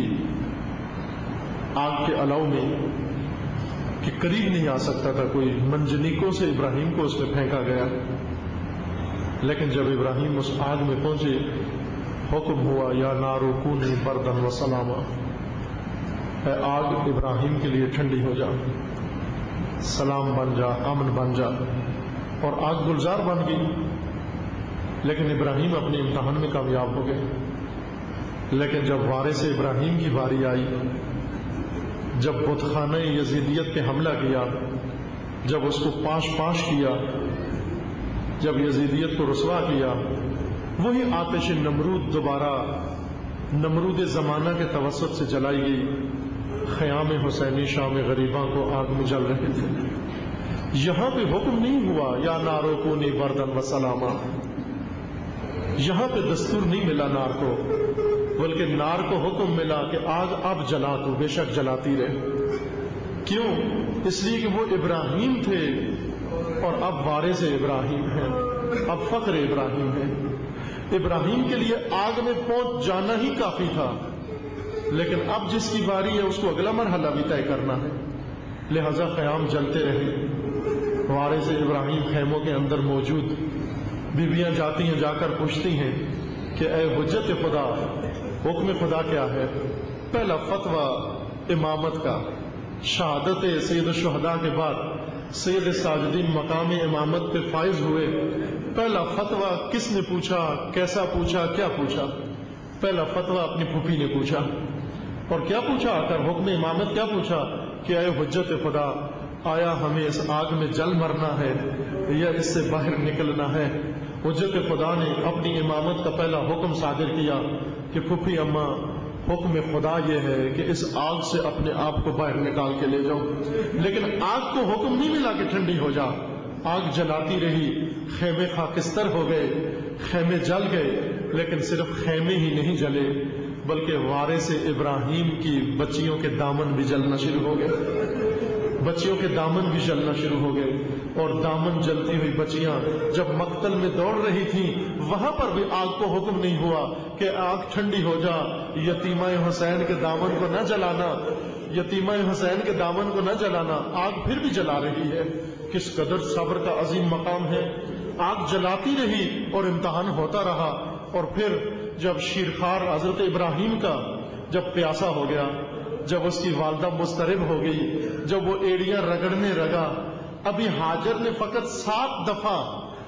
آگ کے الو میں کہ قریب نہیں آ سکتا تھا کوئی. منجنیکوں سے ابراہیم کو اس میں پھینکا گیا. لیکن جب ابراہیم اس آگ میں پہنچے حکم ہوا یا نارو کونی بردن و سلاما، اے آگ ابراہیم کے لیے ٹھنڈی ہو جا، سلام بن جا، امن بن جا. اور آگ گلزار بن گئی. لیکن ابراہیم اپنے امتحان میں کامیاب ہو گئے. لیکن جب وارث ابراہیم کی باری آئی، جب بت خانہ یزیدیت پہ حملہ کیا، جب اس کو پاش کیا، جب یزیدیت کو رسوا کیا، وہی آتش نمرود دوبارہ نمرود زمانہ کے توسط سے جلائی گئی خیام حسینی شام غریباں کو آگ میں جل رہے تھے. یہاں پہ حکم نہیں ہوا یا نارو کونی بردن و سلاما، یہاں پہ دستور نہیں ملا نار کو، بلکہ نار کو حکم ملا کہ آگ اب جلا تو بے شک جلاتی رہے. کیوں؟ اس لیے کہ وہ ابراہیم تھے اور اب وارث ابراہیم ہیں، اب فخر ابراہیم ہے. ابراہیم کے لیے آگ میں پہنچ جانا ہی کافی تھا، لیکن اب جس کی باری ہے اس کو اگلا مرحلہ بھی طے کرنا ہے. لہذا خیام جلتے رہے. وارث ابراہیم خیموں کے اندر موجود. بیویاں جاتی ہیں، جا کر پوچھتی ہیں کہ اے حجت خدا، حکم خدا کیا ہے؟ پہلا فتویٰ امامت کا، شہادت سید الشہداء کے بعد سید ساجدین مقام امامت پہ فائز ہوئے. پہلا فتویٰ کس نے پوچھا، کیسا پوچھا، کیا پوچھا؟ پہلا فتویٰ اپنی پھوپھی نے پوچھا. اور کیا پوچھا آ کر؟ حکم امامت کیا پوچھا کہ اے حجت خدا، آیا ہمیں اس آگ میں جل مرنا ہے یا اس سے باہر نکلنا ہے؟ حجت خدا نے اپنی امامت کا پہلا حکم صادر کیا کہ پھوپھی اماں، حکم خدا یہ ہے کہ اس آگ سے اپنے آپ کو باہر نکال کے لے جاؤ. لیکن آگ کو حکم نہیں ملا کہ ٹھنڈی ہو جا. آگ جلاتی رہی، خیمے خاکستر ہو گئے، خیمے جل گئے. لیکن صرف خیمے ہی نہیں جلے، بلکہ وارث ابراہیم کی بچیوں کے دامن بھی جلنا شروع ہو گئے. بچیوں کے دامن بھی جلنا شروع ہو گئے. اور دامن جلتی ہوئی بچیاں جب مقتل میں دوڑ رہی تھیں، وہاں پر بھی آگ کو حکم نہیں ہوا کہ آگ ٹھنڈی ہو جا، یتیمہ حسین کے دامن کو نہ جلانا، یتیمہ حسین کے دامن کو نہ جلانا. آگ پھر بھی جلا رہی ہے. کس قدر صبر کا عظیم مقام ہے. آگ جلاتی رہی اور امتحان ہوتا رہا. اور پھر جب شیرخوار حضرت ابراہیم کا جب پیاسا ہو گیا، جب اس کی والدہ مضطرب ہو گئی، جب وہ ایڑیاں رگڑنے لگا، ابھی ہاجر نے فقط 7 دفعہ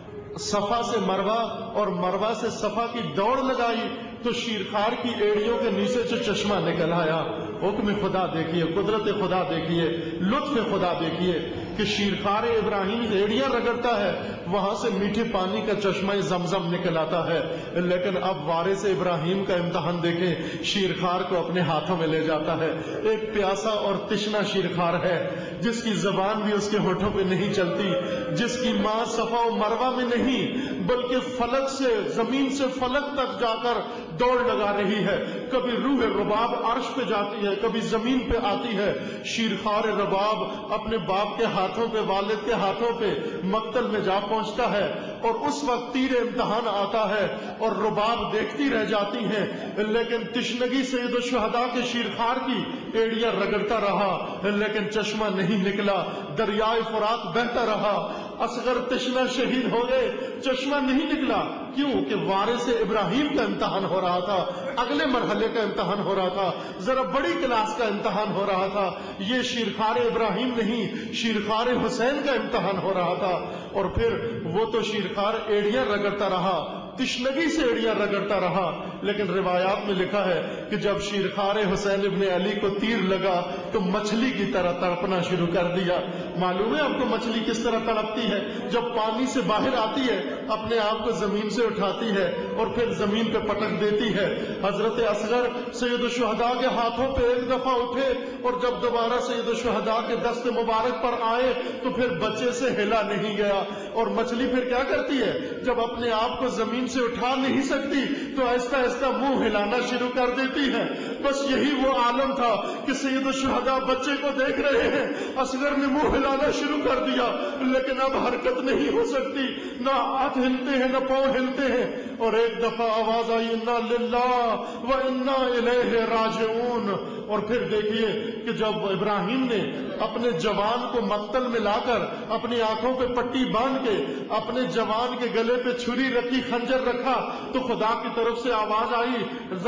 صفا سے مروہ اور مروہ سے صفا کی دوڑ لگائی تو شیرخوار کی ایڑیوں کے نیچے سے چشمہ نکل آیا. حکم خدا دیکھیے، قدرت خدا دیکھیے، لطف خدا دیکھیے کہ شیرخوار ابراہیم ایڑیاں رگڑتا ہے، وہاں سے میٹھے پانی کا چشمہ زمزم نکل آتا ہے. لیکن اب وارث ابراہیم کا امتحان دیکھیں، شیرخوار کو اپنے ہاتھوں میں لے جاتا ہے. ایک پیاسا اور تشنا شیرخوار ہے جس کی زبان بھی اس کے ہونٹوں پہ نہیں چلتی، جس کی ماں صفا و مروہ میں نہیں بلکہ فلک سے، زمین سے فلک تک جا کر دوڑ لگا رہی ہے. کبھی روح رباب عرش پہ جاتی ہے، کبھی زمین پہ آتی ہے. شیرخوار رباب اپنے باپ کے ہاتھوں پہ، والد کے ہاتھوں پہ مقتل میں جا پہنچتا ہے اور اس وقت تیر امتحان آتا ہے اور رباب دیکھتی رہ جاتی ہیں. لیکن تشنگی سید الشہداء کے شیرخوار کی ایڑیاں رگڑتا رہا لیکن چشمہ نہیں نکلا. دریائے فرات بہتا رہا. اصغر تشنا شہید ہو گئے، چشمہ نہیں نکلا. کیوں؟ کہ وارث ابراہیم کا امتحان ہو رہا تھا، اگلے مرحلے کا امتحان ہو رہا تھا، ذرا بڑی کلاس کا امتحان ہو رہا تھا. یہ شیرخوار ابراہیم نہیں، شیرخوار حسین کا امتحان ہو رہا تھا. اور پھر وہ تو شیرخوار ایڑیاں رگڑتا رہا، تشنگی سے ایڑیاں رگڑتا رہا. لیکن روایات میں لکھا ہے کہ جب شیرخوار حسین ابن علی کو تیر لگا تو مچھلی کی طرح تڑپنا شروع کر دیا. معلوم ہے آپ کو مچھلی کس طرح تڑپتی ہے؟ جب پانی سے باہر آتی ہے اپنے آپ کو زمین سے اٹھاتی ہے اور پھر زمین پہ پٹک دیتی ہے. حضرت اصغر سید الشہداء کے ہاتھوں پہ ایک دفعہ اٹھے اور جب دوبارہ سید الشہداء کے دست مبارک پر آئے تو پھر بچے سے ہلا نہیں گیا. اور مچھلی پھر کیا کرتی ہے؟ جب اپنے آپ کو زمین سے اٹھا نہیں سکتی تو آہستہ آہستہ منہ ہلانا شروع کر دیتی ہے. بس یہی وہ عالم تھا کہ سید الشہداء بچے کو دیکھ رہے ہیں، اصغر نے منہ ہلانا شروع کر دیا لیکن اب حرکت نہیں ہو سکتی، نہ ہاتھ ہلتے ہیں نہ پاؤں ہلتے ہیں. اور ایک دفعہ آواز آئی انا للہ و انا الیہ راجعون. اور پھر دیکھیے کہ جب ابراہیم نے اپنے جوان کو مقتل میں لا کر اپنی آنکھوں پہ پٹی باندھ کے اپنے جوان کے گلے پہ چھری رکھی، خنجر رکھا تو خدا کی طرف سے آواز آئی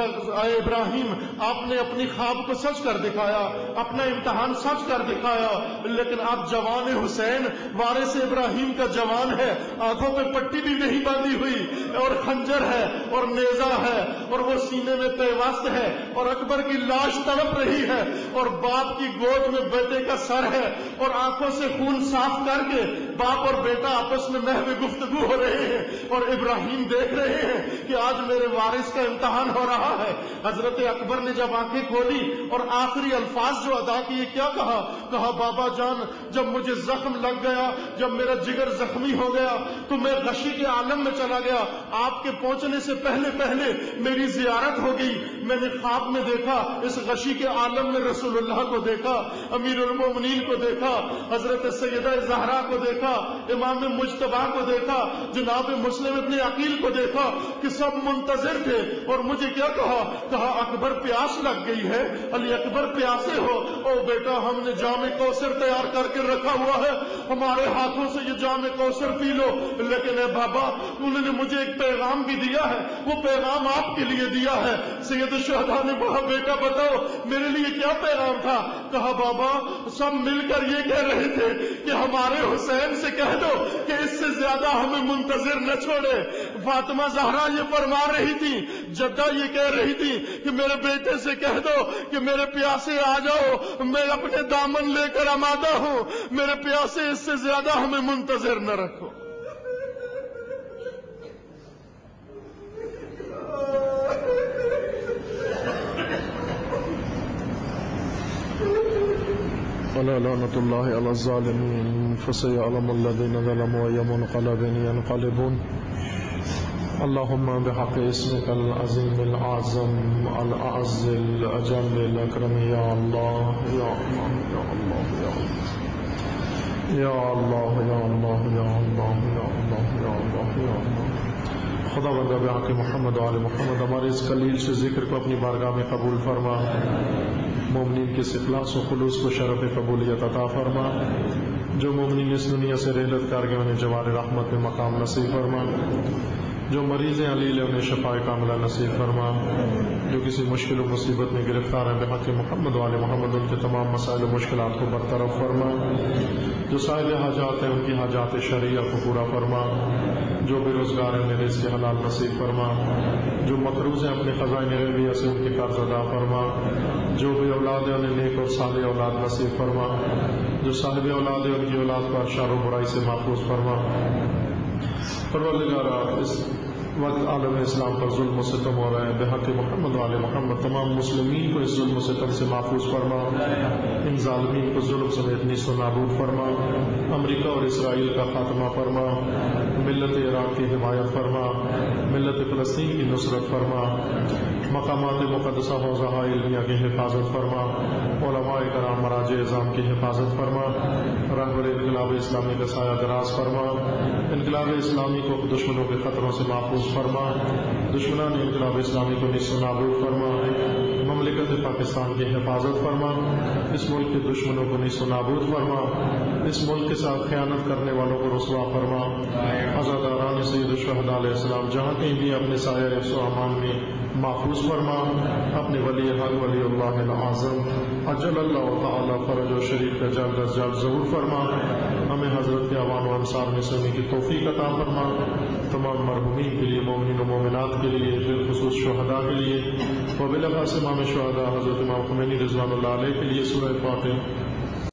اے ابراہیم آپ نے اپنی خواب کو سچ کر دکھایا، اپنا امتحان سچ کر دکھایا. لیکن اب جوان حسین وارث ابراہیم کا جوان ہے، آنکھوں پہ پٹی بھی نہیں باندھی ہوئی اور خنجر ہے اور نیزہ ہے اور وہ سینے میں پیوست ہے اور اکبر کی لاش تڑپ رہی ہے اور باپ کی گود میں بیٹے کا سر ہے اور آنکھوں سے خون صاف کر کے باپ اور بیٹا آپس میں محو گفتگو ہو رہے ہیں اور ابراہیم دیکھ رہے ہیں کہ آج میرے وارث کا امتحان ہو رہا ہے۔ حضرت اکبر نے جب آنکھیں کھولی اور آخری الفاظ جو ادا کیے، کیا کہا بابا جان، جب مجھے زخم لگ گیا، جب میرا جگر زخمی ہو گیا تو میں غشی کے عالم میں چلا گیا، آپ کے پہنچنے سے پہلے میری زیارت ہو گئی، میں نے خواب میں دیکھا، اس غشی کے عالم میں رسول اللہ کو دیکھا، امیر المومنین کو دیکھا، حضرت سیدہ زہرا کو دیکھا، امام مجتبی کو دیکھا، جناب مسلم ابن عقیل کو دیکھا کہ سب منتظر تھے، اور مجھے کیا کہا اکبر پیاس لگ گئی ہے، علی اکبر پیاسے ہو؟ او بیٹا، ہم نے جام کوثر تیار کر کے رکھا ہوا ہے، ہمارے ہاتھوں سے یہ جام کوثر پی لو۔ لیکن اے بابا، انہوں نے مجھے ایک پیغام بھی دیا ہے، وہ پیغام آپ کے لیے دیا ہے۔ سید الشہداء نے کہا بیٹا بتاؤ میرے لیے کیا پیغام تھا؟ کہا بابا، سب مل کر یہ کہہ رہے تھے کہ ہمارے حسین سے کہہ دو کہ اس سے زیادہ ہمیں منتظر نہ چھوڑے۔ فاطمہ زہرا یہ فرما رہی تھی، جدہ یہ کہہ رہی تھی کہ میرے بیٹے سے کہہ دو کہ میرے پیاسے آ جاؤ، میں اپنے دامن لے کر آمادہ ہوں، میرے پیاسے اس سے زیادہ ہمیں منتظر نہ رکھو۔ لعنت اللہ علی الظالمین فسيعلم الذین ظلموا أي منقلب ينقلبون اللهم بحق اسمك العظيم الأعظم الأعز الأجل الأكرم يا الله يا الله يا الله يا الله يا الله يا الله يا الله يا الله يا الله خدا بندہ بحق محمد و آل محمد ہمارے اس قلیل سے ذکر کو اپنی بارگاہ میں قبول فرما، مومنین کے اخلاص و خلوص کو شرف قبولیت عطا فرما، جو مومنین اس دنیا سے رحلت کر گئے انہیں جوار رحمت میں مقام نصیب فرما، جو مریض علیل ہیں انہیں شفاء کاملہ نصیب فرما، جو کسی مشکل و مصیبت میں گرفتار ہیں بحق محمد و آل محمد ان کے تمام مسائل و مشکلات کو برطرف فرما، جو صاحب حاجات ہیں ان کی حاجات شرعیہ کو پورا فرما، جو بے روزگار ہیں انہیں رزق حلال نصیب فرما، جو مقروض ہیں اپنے خزائن غیبیہ سے ان کے قرض ادا فرما، جو بے اولاد ہیں انہیں نیک اور صالح اولاد نصیب فرما، جو صاحب اولاد ہیں ان کی اولاد کو شر و برائی سے محفوظ فرما۔ پروردگارا، اس وقت عالم اسلام پر ظلم و ستم ہو رہے ہیں، بحق محمد و آل محمد تمام مسلمین کو اس ظلم و ستم سے محفوظ فرما، ان ظالمین کو ظلم سمیت نیست و نابود فرما، امریکہ اور اسرائیل کا خاتمہ فرما، ملت عراق کی حمایت فرما، ملت فلسطین کی نصرت فرما، مقامات مقدسہ حوزہ علمیہ کی حفاظت فرما، علماء کرام مراجع اعظام کی حفاظت فرما، رہبر انقلاب اسلامی کا سایہ دراز فرما، انقلاب اسلامی کو دشمنوں کے خطروں سے محفوظ فرما، دشمنان انقلاب اسلامی کو نیست و نابود فرما، مملکت پاکستان کی حفاظت فرما، اس ملک کے دشمنوں کو نیست و نابود فرما، اس ملک کے ساتھ خیانت کرنے والوں کو رسوا فرما، عزاداران سید الشہداء علیہ السلام جہاں کہیں بھی اپنے سایہ حفظ و امان میں محفوظ فرما، اپنے ولی حق ولی اللہ العظم اجل اللہ تعالی فرج و شریف کا جلد از جلد ظہور فرما، ہمیں حضرت کے عوام و انصار میں سننے کی توفیق عطا فرما، تمام مرحومین کے لیے، مومنین و مومنات کے لیے، بالخصوص شہداء کے لیے، وبالخصوص امام شہداء حضرت امام خمینی رضوان اللہ علیہ کے لیے سورہ فاتحہ